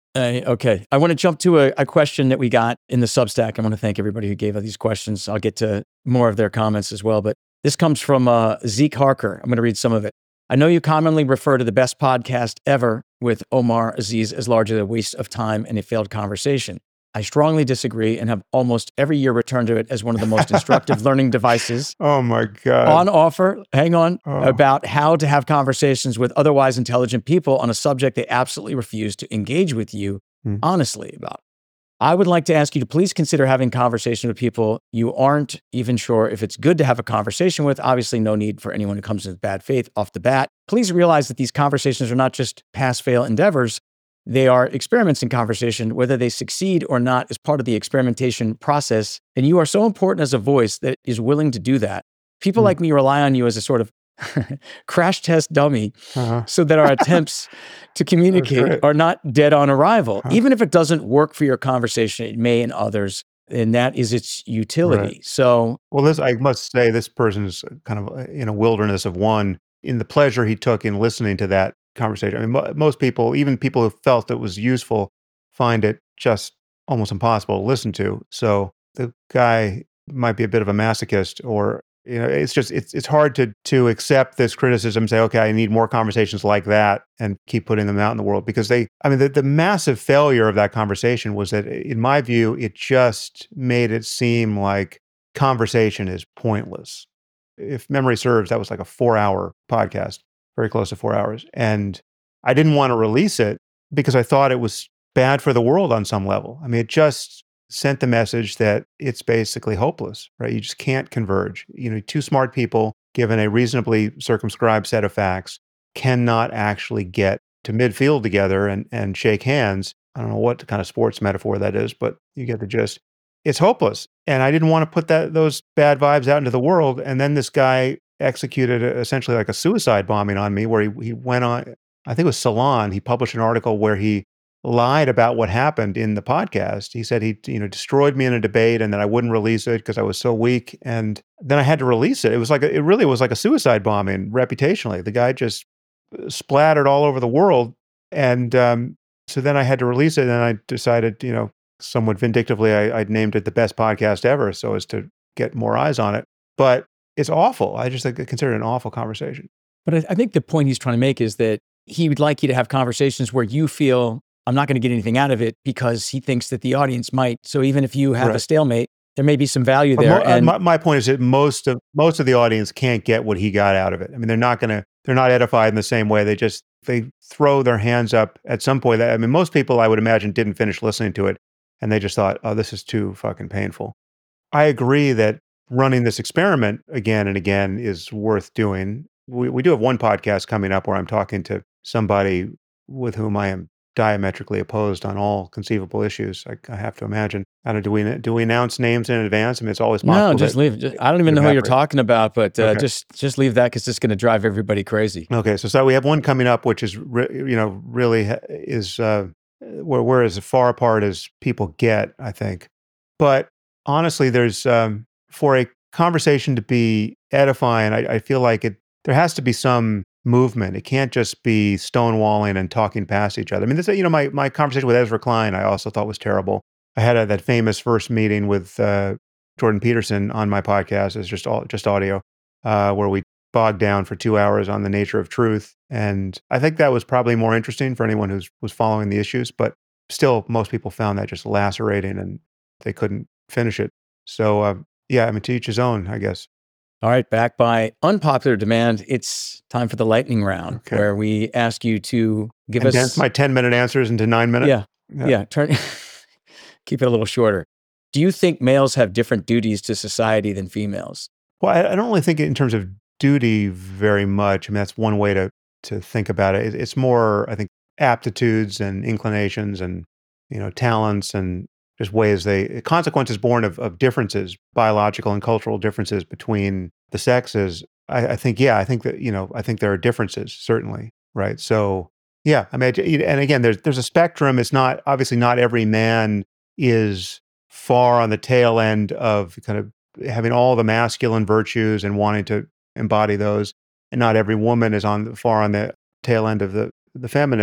Uh, okay. I want to jump to a, a question that we got in the Substack. I want to thank everybody who gave us these questions. I'll get to more of their comments as well. But this comes from uh, Zeke Harker. I'm going to read some of it. I know you commonly refer to the best podcast ever with Omar Aziz as largely a waste of time and a failed conversation. I strongly disagree and have almost every year returned to it as one of the most instructive learning devices Oh my God. on offer, hang on, Oh. about how to have conversations with otherwise intelligent people on a subject they absolutely refuse to engage with you Hmm. honestly about. I would like to ask you to please consider having conversations with people you aren't even sure if it's good to have a conversation with. Obviously, no need for anyone who comes in with bad faith off the bat. Please realize that these conversations are not just pass-fail endeavors. They are experiments in conversation. Whether they succeed or not is part of the experimentation process. And you are so important as a voice that is willing to do that. People Hmm. like me rely on you as a sort of crash test dummy Uh-huh. so that our attempts to communicate right. are not dead on arrival. Huh. Even if it doesn't work for your conversation, it may in others. And that is its utility. Right. So, Well, this, I must say, this person's kind of in a wilderness of one in the pleasure he took in listening to that conversation. I mean, mo- most people, even people who felt it was useful, find it just almost impossible to listen to. So the guy might be a bit of a masochist, or you know, it's just it's it's hard to to accept this criticism and say, okay, I need more conversations like that, and keep putting them out in the world, because they, I mean, the, the massive failure of that conversation was that, in my view, it just made it seem like conversation is pointless. If memory serves, that was like a four-hour podcast, very close to four hours. And I didn't want to release it because I thought it was bad for the world on some level. I mean, it just sent the message that it's basically hopeless, right? You just can't converge. You know, two smart people, given a reasonably circumscribed set of facts, cannot actually get to midfield together and, and shake hands. I don't know what kind of sports metaphor that is, but you get the gist. It's hopeless. And I didn't want to put that those bad vibes out into the world. And then this guy executed a, essentially like a suicide bombing on me, where he, he went on, I think it was Salon, he published an article where he lied about what happened in the podcast. He said he, you know, destroyed me in a debate and that I wouldn't release it because I was so weak. And then I had to release it. It was like, a, it really was like a suicide bombing reputationally. The guy just splattered all over the world. And um, so then I had to release it, and I decided, you know, somewhat vindictively, I, I'd named it the best podcast ever so as to get more eyes on it. But it's awful. I just like, consider it an awful conversation. but I, I think the point he's trying to make is that he would like you to have conversations where you feel, I'm not going to get anything out of it, because he thinks that the audience might. So even if you have a Right. stalemate, there may be some value But there. mo- uh, and my, my point is that most of most of the audience can't get what he got out of it. I mean, they're not going to, they're not edified in the same way. They just, they throw their hands up at some point. I mean, most people, I would imagine, didn't finish listening to it, and they just thought, oh, this is too fucking painful. I agree that running this experiment again and again is worth doing. We, we do have one podcast coming up where I'm talking to somebody with whom I am diametrically opposed on all conceivable issues. I, I have to imagine. I don't. Do we do we announce names in advance? I mean, it's always possible. no, just that- leave. Just, I don't even know who you're evaporate. talking about, but uh, Okay. just just leave that, because it's going to drive everybody crazy. Okay, so so we have one coming up, which is re- you know really ha- is uh, where we're as far apart as people get, I think. But honestly, there's um, for a conversation to be edifying, I, I feel like it there has to be some movement. It can't just be stonewalling and talking past each other. I mean, this you know my my conversation with Ezra Klein, I also thought was terrible. I had a, that famous first meeting with uh, Jordan Peterson on my podcast. It's just all just audio, uh, where we bogged down for two hours on the nature of truth. And I think that was probably more interesting for anyone who was following the issues, but still most people found that just lacerating and they couldn't finish it. So uh, yeah, I mean, to each his own, I guess. All right, back by unpopular demand, it's time for the lightning round, Okay. where we ask you to give Condense us my ten minute answers into nine minutes. yeah, Yeah. yeah, turn keep it a little shorter. Do you think males have different duties to society than females? Well, I, I don't really think in terms of duty very much. I mean, that's one way to to think about it. it. It's more, I think, aptitudes and inclinations and, you know, talents and just ways they, consequences born of, of differences, biological and cultural differences between the sexes. I, I think, yeah, I think that, you know, I think there are differences, certainly, right? So, yeah, I mean, and again, there's there's a spectrum. It's not, obviously not every man is far on the tail end of kind of having all the masculine virtues and wanting to embody those. And not every woman is on the, far on the tail end of the, the feminine.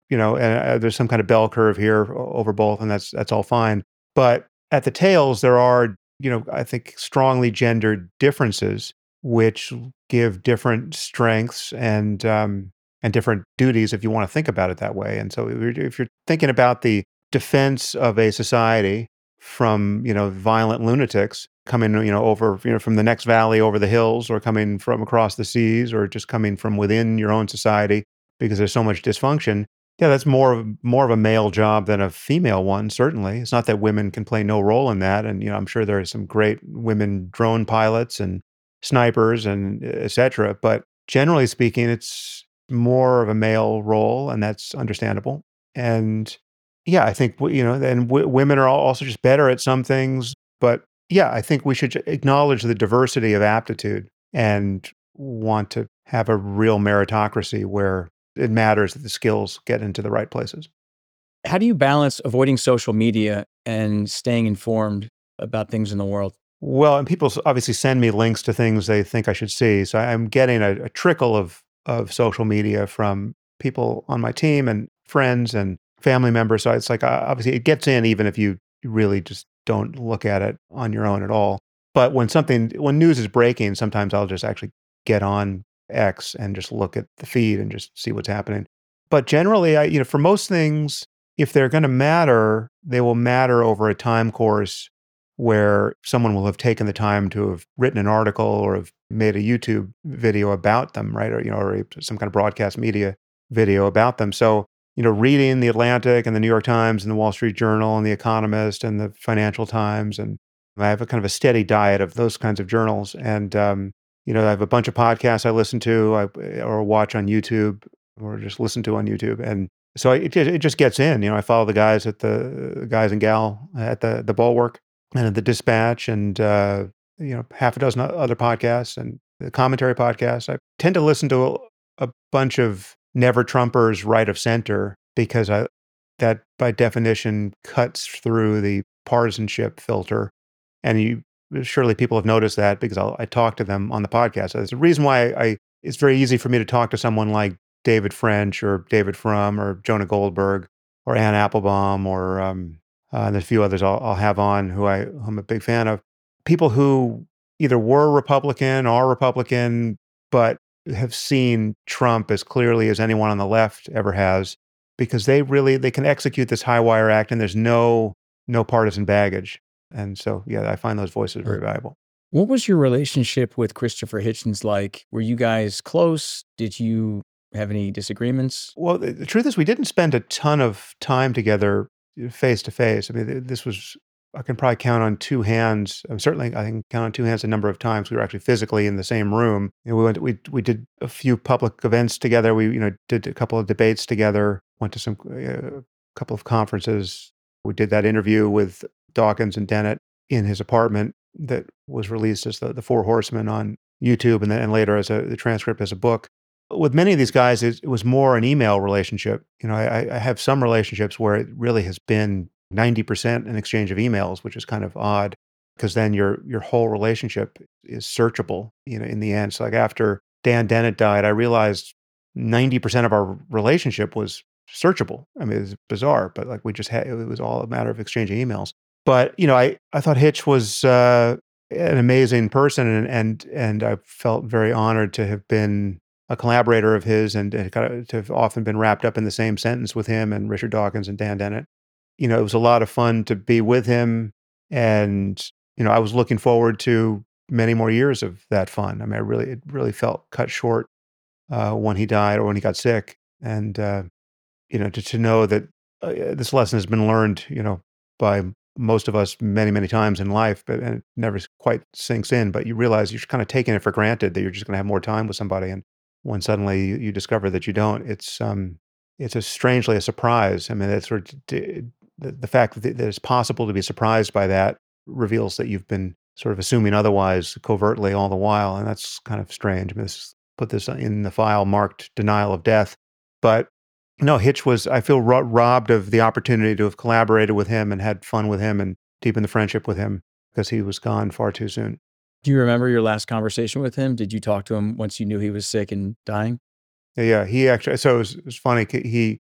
you know, and uh, there's some kind of bell curve here o- over both, and that's that's all fine. But at the tails, there are, you know, I think strongly gendered differences, which give different strengths and um, and different duties, if you want to think about it that way. And so, if you're, if you're thinking about the defense of a society from, you know, violent lunatics coming, you know, over, you know, from the next valley over the hills, or coming from across the seas, or just coming from within your own society because there's so much dysfunction. Yeah, that's more of more of a male job than a female one, certainly. It's not that women can play no role in that. And, you know, I'm sure there are some great women drone pilots and snipers and et cetera. But generally speaking, it's more of a male role, and that's understandable. And yeah, I think, w- you know, and w- women are al- also just better at some things. But yeah, I think we should j- acknowledge the diversity of aptitude and want to have a real meritocracy where it matters that the skills get into the right places. How do you balance avoiding social media and staying informed about things in the world? Well, and people s- obviously send me links to things they think I should see. So I'm getting a, a trickle of of social media from people on my team and friends and family members. So it's like, uh, obviously it gets in even if you really just don't look at it on your own at all. But when something when news is breaking, sometimes I'll just actually get on X and just look at the feed and just see what's happening. But generally, I you know for most things, if they're going to matter, they will matter over a time course where someone will have taken the time to have written an article or have made a YouTube video about them, right? Or, you know, or a- some kind of broadcast media video about them. So, you know, reading the Atlantic and the New York Times and the Wall Street Journal and the Economist and the Financial Times, and I have a kind of a steady diet of those kinds of journals. And, um, you know, I have a bunch of podcasts I listen to, I, or watch on YouTube, or just listen to on YouTube. And so it, ju- it just gets in. You know, I follow the guys at the guys and gal at the the Bulwark and the Dispatch, and uh, you know, half a dozen o- other podcasts and the commentary podcasts. I tend to listen to a, a bunch of never Trumpers right of center because I that by definition cuts through the partisanship filter, and you surely people have noticed that because I'll, I talk to them on the podcast. There's a reason why I it's very easy for me to talk to someone like David French or David Frum or Jonah Goldberg or Ann Applebaum or um, uh, and there's a few others I'll, I'll have on who I who I'm a big fan of. People who either were Republican, are Republican, but have seen Trump as clearly as anyone on the left ever has, because they really they can execute this high wire act, and there's no no partisan baggage. And so, yeah, I find those voices Uh, very valuable. What was your relationship with Christopher Hitchens like? Were you guys close? Did you have any disagreements? Well, the, the truth is, we didn't spend a ton of time together face to face. I mean, th- this was, I can probably count on two hands. Um, certainly, I can count on two hands a number of times we were actually physically in the same room. You know, we went, we we did a few public events together. We you know did a couple of debates together. Went to some uh, couple of conferences. We did that interview with Dawkins and Dennett in his apartment that was released as the, the Four Horsemen on YouTube, and then and later as a the transcript as a book. With many of these guys, it, it was more an email relationship. You know, I, I have some relationships where it really has been ninety percent an exchange of emails, which is kind of odd because then your your whole relationship is searchable, you know, in the end. So like after Dan Dennett died, I realized ninety percent of our relationship was searchable. I mean, it's bizarre, but like we just had, it was all a matter of exchanging emails. But, you know, I, I thought Hitch was uh, an amazing person, and, and, and I felt very honored to have been a collaborator of his, and, and kind of to have often been wrapped up in the same sentence with him and Richard Dawkins and Dan Dennett. You know, it was a lot of fun to be with him. And, you know, I was looking forward to many more years of that fun. I mean, I really, it really felt cut short uh, when he died or when he got sick. And, uh, you know, to, to know that uh, this lesson has been learned, you know, by most of us many, many times in life, but and it never s- quite sinks in. But you realize you're kind of taking it for granted that you're just going to have more time with somebody, and when suddenly you, you discover that you don't, it's um, it's a strangely a surprise. I mean, it's sort of d- the, the fact that, that it's possible to be surprised by that reveals that you've been sort of assuming otherwise covertly all the while, and that's kind of strange. I mean, this, put this in the file marked denial of death, but no, Hitch was, I feel ro- robbed of the opportunity to have collaborated with him and had fun with him and deepened the friendship with him because he was gone far too soon. Do you remember your last conversation with him? Did you talk to him once you knew he was sick and dying? Yeah, he actually, so it was, it was funny. He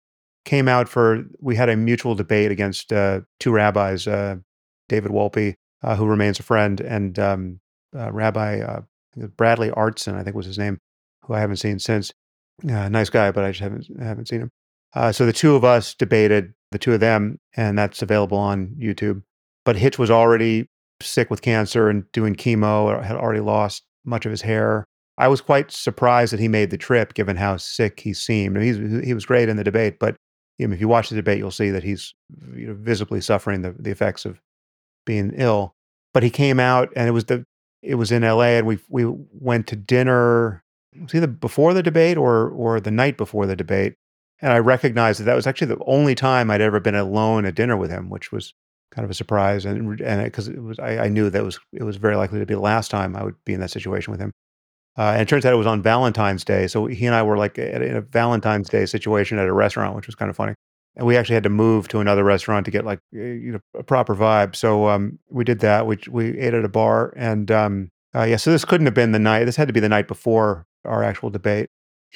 came out for, we had a mutual debate against uh, two rabbis, uh, David Wolpe, uh, who remains a friend, and um, uh, Rabbi uh, Bradley Artson, I think was his name, who I haven't seen since. Uh, nice guy, but I just haven't haven't seen him. Uh, so the two of us debated, the two of them, and that's available on YouTube. But Hitch was already sick with cancer and doing chemo, or had already lost much of his hair. I was quite surprised that he made the trip, given how sick he seemed. I mean, he's, he was great in the debate, but you know, if you watch the debate, you'll see that he's, you know, visibly suffering the, the effects of being ill. But he came out, and it was the it was in L A, and we we went to dinner. It was either before the debate or or the night before the debate, and I recognized that that was actually the only time I'd ever been alone at dinner with him, which was kind of a surprise, and and because it was I, I knew that it was it was very likely to be the last time I would be in that situation with him. Uh, and it turns out it was on Valentine's Day, so he and I were like at, in a Valentine's Day situation at a restaurant, which was kind of funny. And we actually had to move to another restaurant to get like you know a proper vibe. So um, we did that. We we ate at a bar, and um, uh, yeah. So this couldn't have been the night. This had to be the night before our actual debate,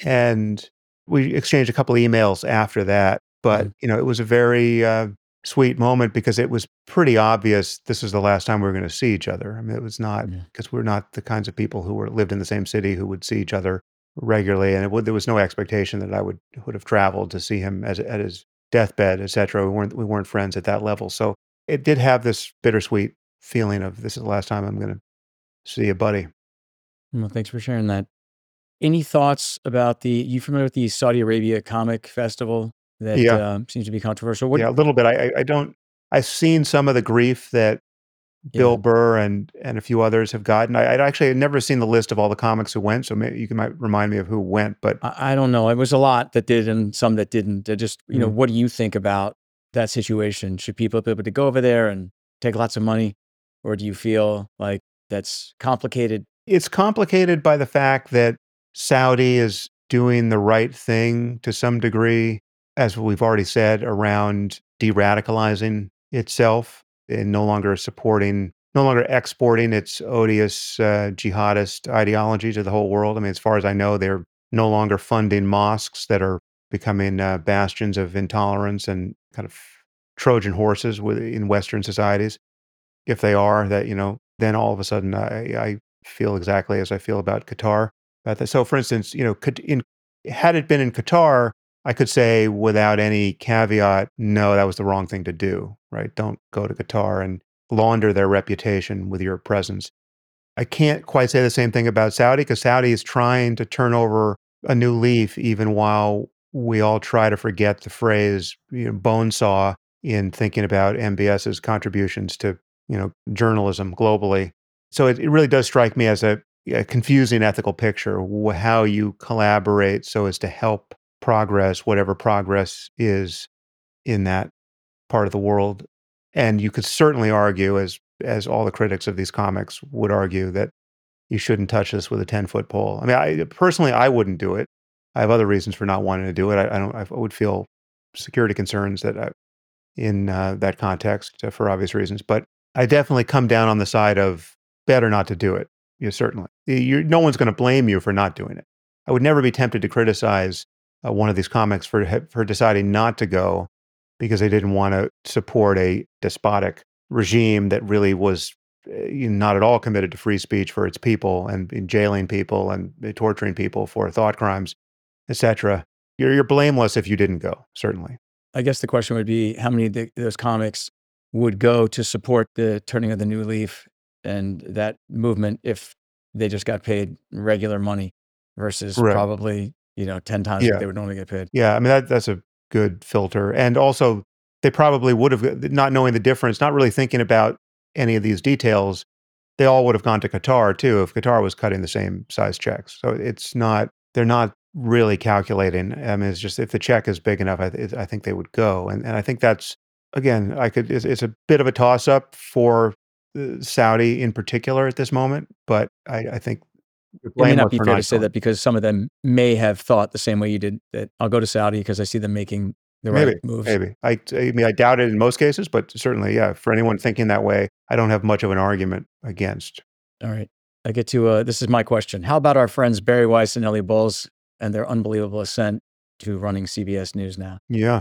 and we exchanged a couple of emails after that. But Mhm. you know, it was a very uh, sweet moment because it was pretty obvious this was the last time we were going to see each other. I mean, it was not Yeah. because we're not the kinds of people who were lived in the same city who would see each other regularly, and it would, there was no expectation that I would would have traveled to see him as at his deathbed, et cetera. We weren't we weren't friends at that level. So it did have this bittersweet feeling of this is the last time I'm going to see a buddy. Well, thanks for sharing that. Any thoughts about the, you familiar with the Saudi Arabia Comic Festival that Yeah, um, seems to be controversial? What, yeah, a little bit. I I I don't. I've seen some of the grief that yeah, Bill Burr and and a few others have gotten. I, I'd actually had never seen the list of all the comics who went, so maybe you can might remind me of who went. But I, I don't know. It was a lot that did and some that didn't. I just, you know, mm, what do you think about that situation? Should people be able to go over there and take lots of money? Or do you feel like that's complicated? it's complicated by the fact that Saudi is doing the right thing to some degree, as we've already said, around de-radicalizing itself and no longer supporting, no longer exporting its odious uh, jihadist ideology to the whole world. I mean, as far as I know, they're no longer funding mosques that are becoming uh, bastions of intolerance and kind of Trojan horses with, in Western societies. If they are, that, you know, then all of a sudden I, I feel exactly as I feel about Qatar. About that. So, for instance, you know, Qat- in, had it been in Qatar, I could say without any caveat, no, that was the wrong thing to do, right? Don't go to Qatar and launder their reputation with your presence. I can't quite say the same thing about Saudi because Saudi is trying to turn over a new leaf, even while we all try to forget the phrase, you know, bone saw in thinking about MBS's contributions to, you know, journalism globally. So it, it really does strike me as a, a confusing ethical picture, wh- how you collaborate so as to help progress, whatever progress is in that part of the world. And you could certainly argue, as as all the critics of these comics would argue, that you shouldn't touch this with a ten foot pole. I mean, I personally, I wouldn't do it. I have other reasons for not wanting to do it. I, I don't. I would feel security concerns that I, in uh, that context uh, for obvious reasons. But I definitely come down on the side of better not to do it. Yeah, certainly. you no one's going to blame you for not doing it. I would never be tempted to criticize uh, one of these comics for for deciding not to go because they didn't want to support a despotic regime that really was uh, not at all committed to free speech for its people and in jailing people and uh, torturing people for thought crimes, et cetera. You're, you're blameless if you didn't go, certainly. I guess the question would be how many of the, those comics would go to support the turning of the new leaf and that movement if they just got paid regular money versus Right. probably, you know, ten times what Yeah. they would normally get paid. Yeah. I mean, that, that's a good filter. And also, they probably would have, not knowing the difference, not really thinking about any of these details, they all would have gone to Qatar too if Qatar was cutting the same size checks. So it's not, they're not really calculating. I mean, it's just if the check is big enough, I, th- I think they would go. And, and I think that's, again, I could, it's, it's a bit of a toss up for uh, Saudi in particular at this moment, but I, I think you're It may not blameless be for fair to not say going. that because some of them may have thought the same way you did, that I'll go to Saudi because I see them making the right Maybe, moves. maybe. I, I mean, I doubt it in most cases, but certainly, yeah, for anyone thinking that way, I don't have much of an argument against. All right. I get to, uh, this is my question. How about our friends Barry Weiss and Ellie Bowles and their unbelievable ascent to running C B S News now? Yeah.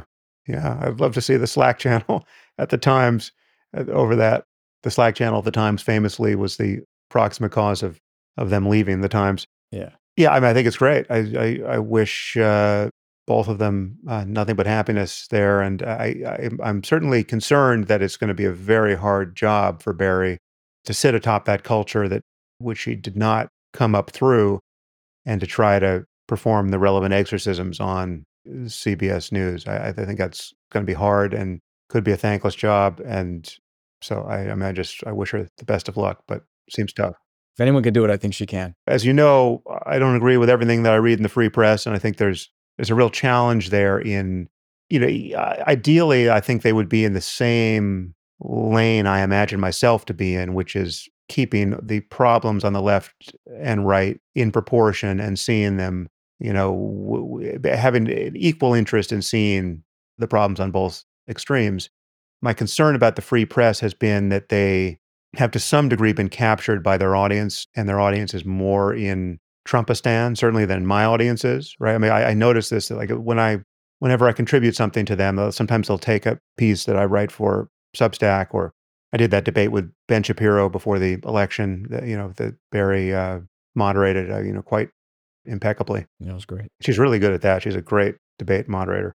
Yeah, I'd love to see the Slack channel at the Times uh, over that. The Slack channel at the Times famously was the proximate cause of of them leaving the Times. Yeah. Yeah, I mean, I think it's great. I I, I wish uh, both of them uh, nothing but happiness there, and I, I I'm certainly concerned that it's going to be a very hard job for Barry to sit atop that culture that which he did not come up through, and to try to perform the relevant exorcisms on C B S News. I, I think that's going to be hard and could be a thankless job. And so I, I mean, I just I wish her the best of luck, but seems tough. If anyone could do it, I think she can. As you know, I don't agree with everything that I read in the Free Press, and I think there's there's a real challenge there. In you know, ideally, I think they would be in the same lane I imagine myself to be in, which is keeping the problems on the left and right in proportion and seeing them, you know, w- w- having an equal interest in seeing the problems on both extremes. My concern about the Free Press has been that they have to some degree been captured by their audience, and their audience is more in Trumpistan, certainly than my audience is, right? I mean, I, I notice this, that like when I, whenever I contribute something to them, uh, sometimes they'll take a piece that I write for Substack, or I did that debate with Ben Shapiro before the election, that, you know, that Barry uh, moderated, uh, you know, quite impeccably. That was great. She's really good at that. She's a great debate moderator.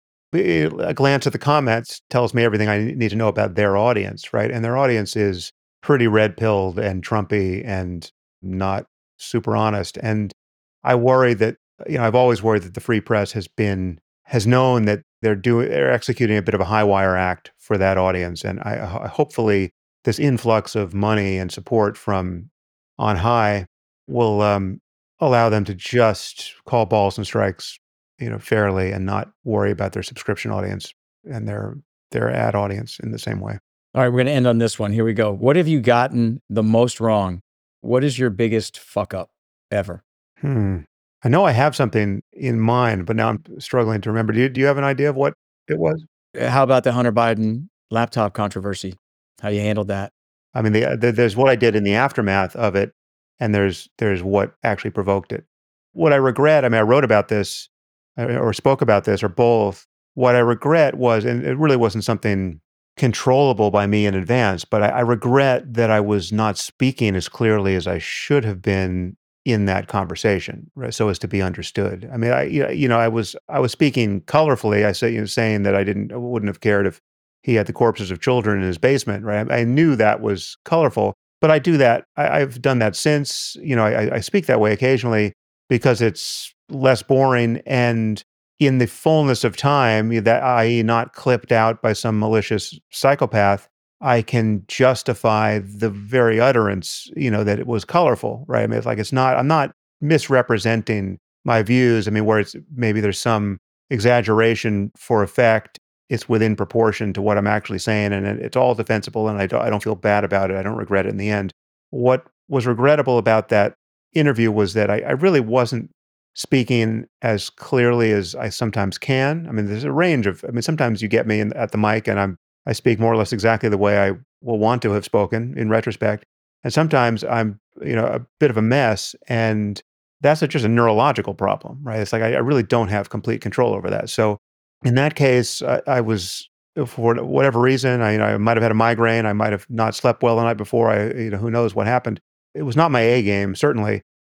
A glance at the comments tells me everything I need to know about their audience, right? And their audience is pretty red-pilled and Trumpy and not super honest. And I worry that, you know, I've always worried that the Free Press has been, has known that they're doing, they're executing a bit of a high wire act for that audience. And I, I hopefully this influx of money and support from on high will um, allow them to just call balls and strikes, you know, fairly, and not worry about their subscription audience and their their ad audience in the same way. All right, we're going to end on this one. Here we go. What have you gotten the most wrong? What is your biggest fuck up ever? Hmm. I know I have something in mind, but now I'm struggling to remember. Do you, do you have an idea of what it was? How about the Hunter Biden laptop controversy? How you handled that? I mean, the, the, there's what I did in the aftermath of it, and there's there's what actually provoked it. What I regret, I mean, I wrote about this or spoke about this, or both. What I regret was, and it really wasn't something controllable by me in advance, but I, I regret that I was not speaking as clearly as I should have been in that conversation, right, so as to be understood. I mean, I you know, I was I was speaking colorfully. I say, you know, saying that I didn't I wouldn't have cared if he had the corpses of children in his basement, right? I, I knew that was colorful, but I do that. I, I've done that since. You know, I, I speak that way occasionally because it's less boring, and in the fullness of time, that that is not clipped out by some malicious psychopath, I can justify the very utterance, you know, that it was colorful, right? I mean, it's like, it's not, I'm not misrepresenting my views. I mean, where it's maybe there's some exaggeration for effect, it's within proportion to what I'm actually saying, and it, it's all defensible, and I don't, I don't feel bad about it. I don't regret it in the end. What was regrettable about that interview was that I, I really wasn't speaking as clearly as I sometimes can. I mean, there's a range of, I mean, sometimes you get me in, at the mic and I'm, I speak more or less exactly the way I will want to have spoken in retrospect. And sometimes I'm, you know, a bit of a mess, and that's a, just a neurological problem, right? It's like, I, I really don't have complete control over that. So in that case, I, I was, for whatever reason, I, you know, I might've had a migraine. I might've not slept well the night before. I, you know, who knows what happened. It was not my A game, certainly.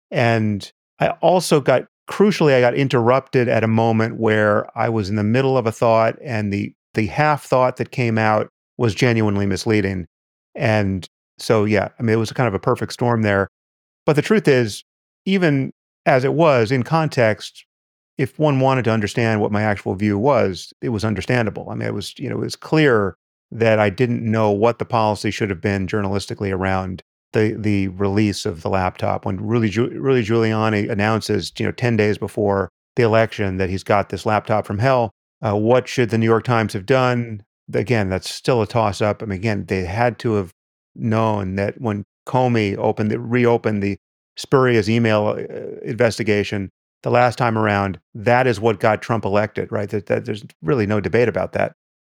And I also got, crucially, I got interrupted at a moment where I was in the middle of a thought, and the the half thought that came out was genuinely misleading. And so, yeah, I mean, it was kind of a perfect storm there. But the truth is, even as it was in context, if one wanted to understand what my actual view was, it was understandable. I mean, it was, you know, it was clear that I didn't know what the policy should have been journalistically around the the release of the laptop. When Rudy, Rudy Giuliani announces, you know, ten days before the election that he's got this laptop from hell, uh, what should the New York Times have done? Again, that's still a toss-up. I mean, again, they had to have known that when Comey opened, the, reopened the spurious email uh, investigation the last time around, that is what got Trump elected, right? That, that there's really no debate about that.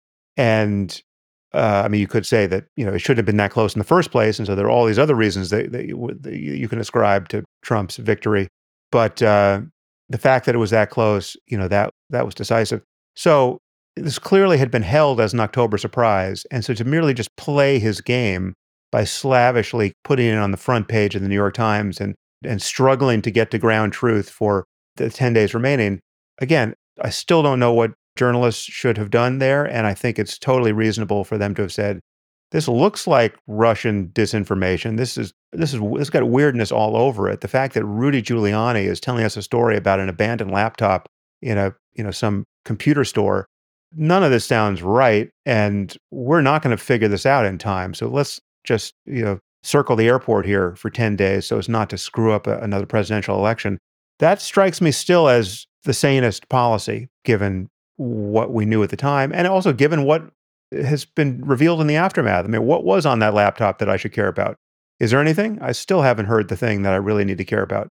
And Uh, I mean, you could say that, you know, it shouldn't have been that close in the first place, and so there are all these other reasons that, that, you, that you can ascribe to Trump's victory. But uh, the fact that it was that close, you know, that that was decisive. So this clearly had been held as an October surprise. And so to merely just play his game by slavishly putting it on the front page of the New York Times and, and struggling to get to ground truth for the ten days remaining, again, I still don't know what journalists should have done there. And I think it's totally reasonable for them to have said, this looks like Russian disinformation. This is this is this got weirdness all over it. The fact that Rudy Giuliani is telling us a story about an abandoned laptop in a you know some computer store, none of this sounds right, and we're not going to figure this out in time. So let's just you know circle the airport here for ten days so as not to screw up a, another presidential election. That strikes me still as the sanest policy, given what we knew at the time, and also given what has been revealed in the aftermath. I mean, what was on that laptop that I should care about? Is there anything? I still haven't heard the thing that I really need to care about.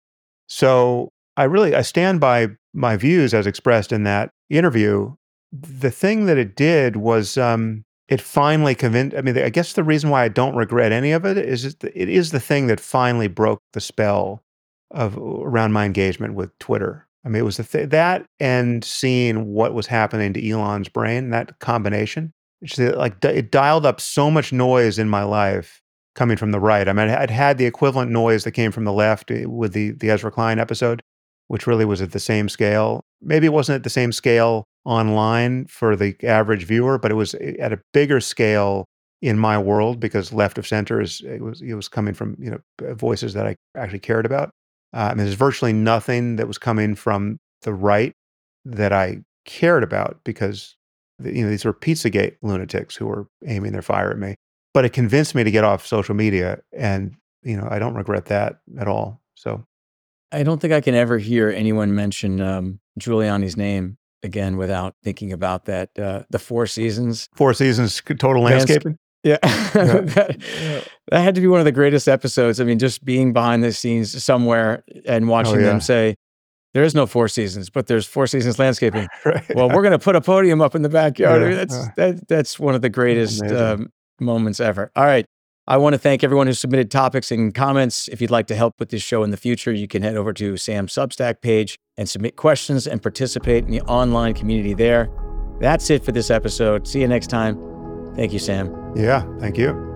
So I really, I stand by my views as expressed in that interview. The thing that it did was um, it finally convinced, I mean, I guess the reason why I don't regret any of it is it is the thing that finally broke the spell of around my engagement with Twitter. I mean, it was the th- that and seeing what was happening to Elon's brain, that combination. It's like it dialed up so much noise in my life coming from the right. I mean, I'd had the equivalent noise that came from the left with the, the Ezra Klein episode, which really was at the same scale. Maybe it wasn't at the same scale online for the average viewer, but it was at a bigger scale in my world because left of center is it was it was coming from you know voices that I actually cared about. Uh, I mean, there's virtually nothing that was coming from the right that I cared about because you know, these were Pizzagate lunatics who were aiming their fire at me. But it convinced me to get off social media. And, you know, I don't regret that at all. So I don't think I can ever hear anyone mention um, Giuliani's name again without thinking about that. Uh, the Four Seasons. Four Seasons Total Landscaping? Yeah. yeah. that, that had to be one of the greatest episodes. I mean, just being behind the scenes somewhere and watching oh, yeah. them say, there is no Four Seasons, but there's Four Seasons Landscaping. right. Well, we're going to put a podium up in the backyard. Yeah, I mean, that's uh, that, that's one of the greatest um, moments ever. All right. I want to thank everyone who submitted topics and comments. If you'd like to help with this show in the future, you can head over to Sam's Substack page and submit questions and participate in the online community there. That's it for this episode. See you next time. Thank you, Sam. Yeah, thank you.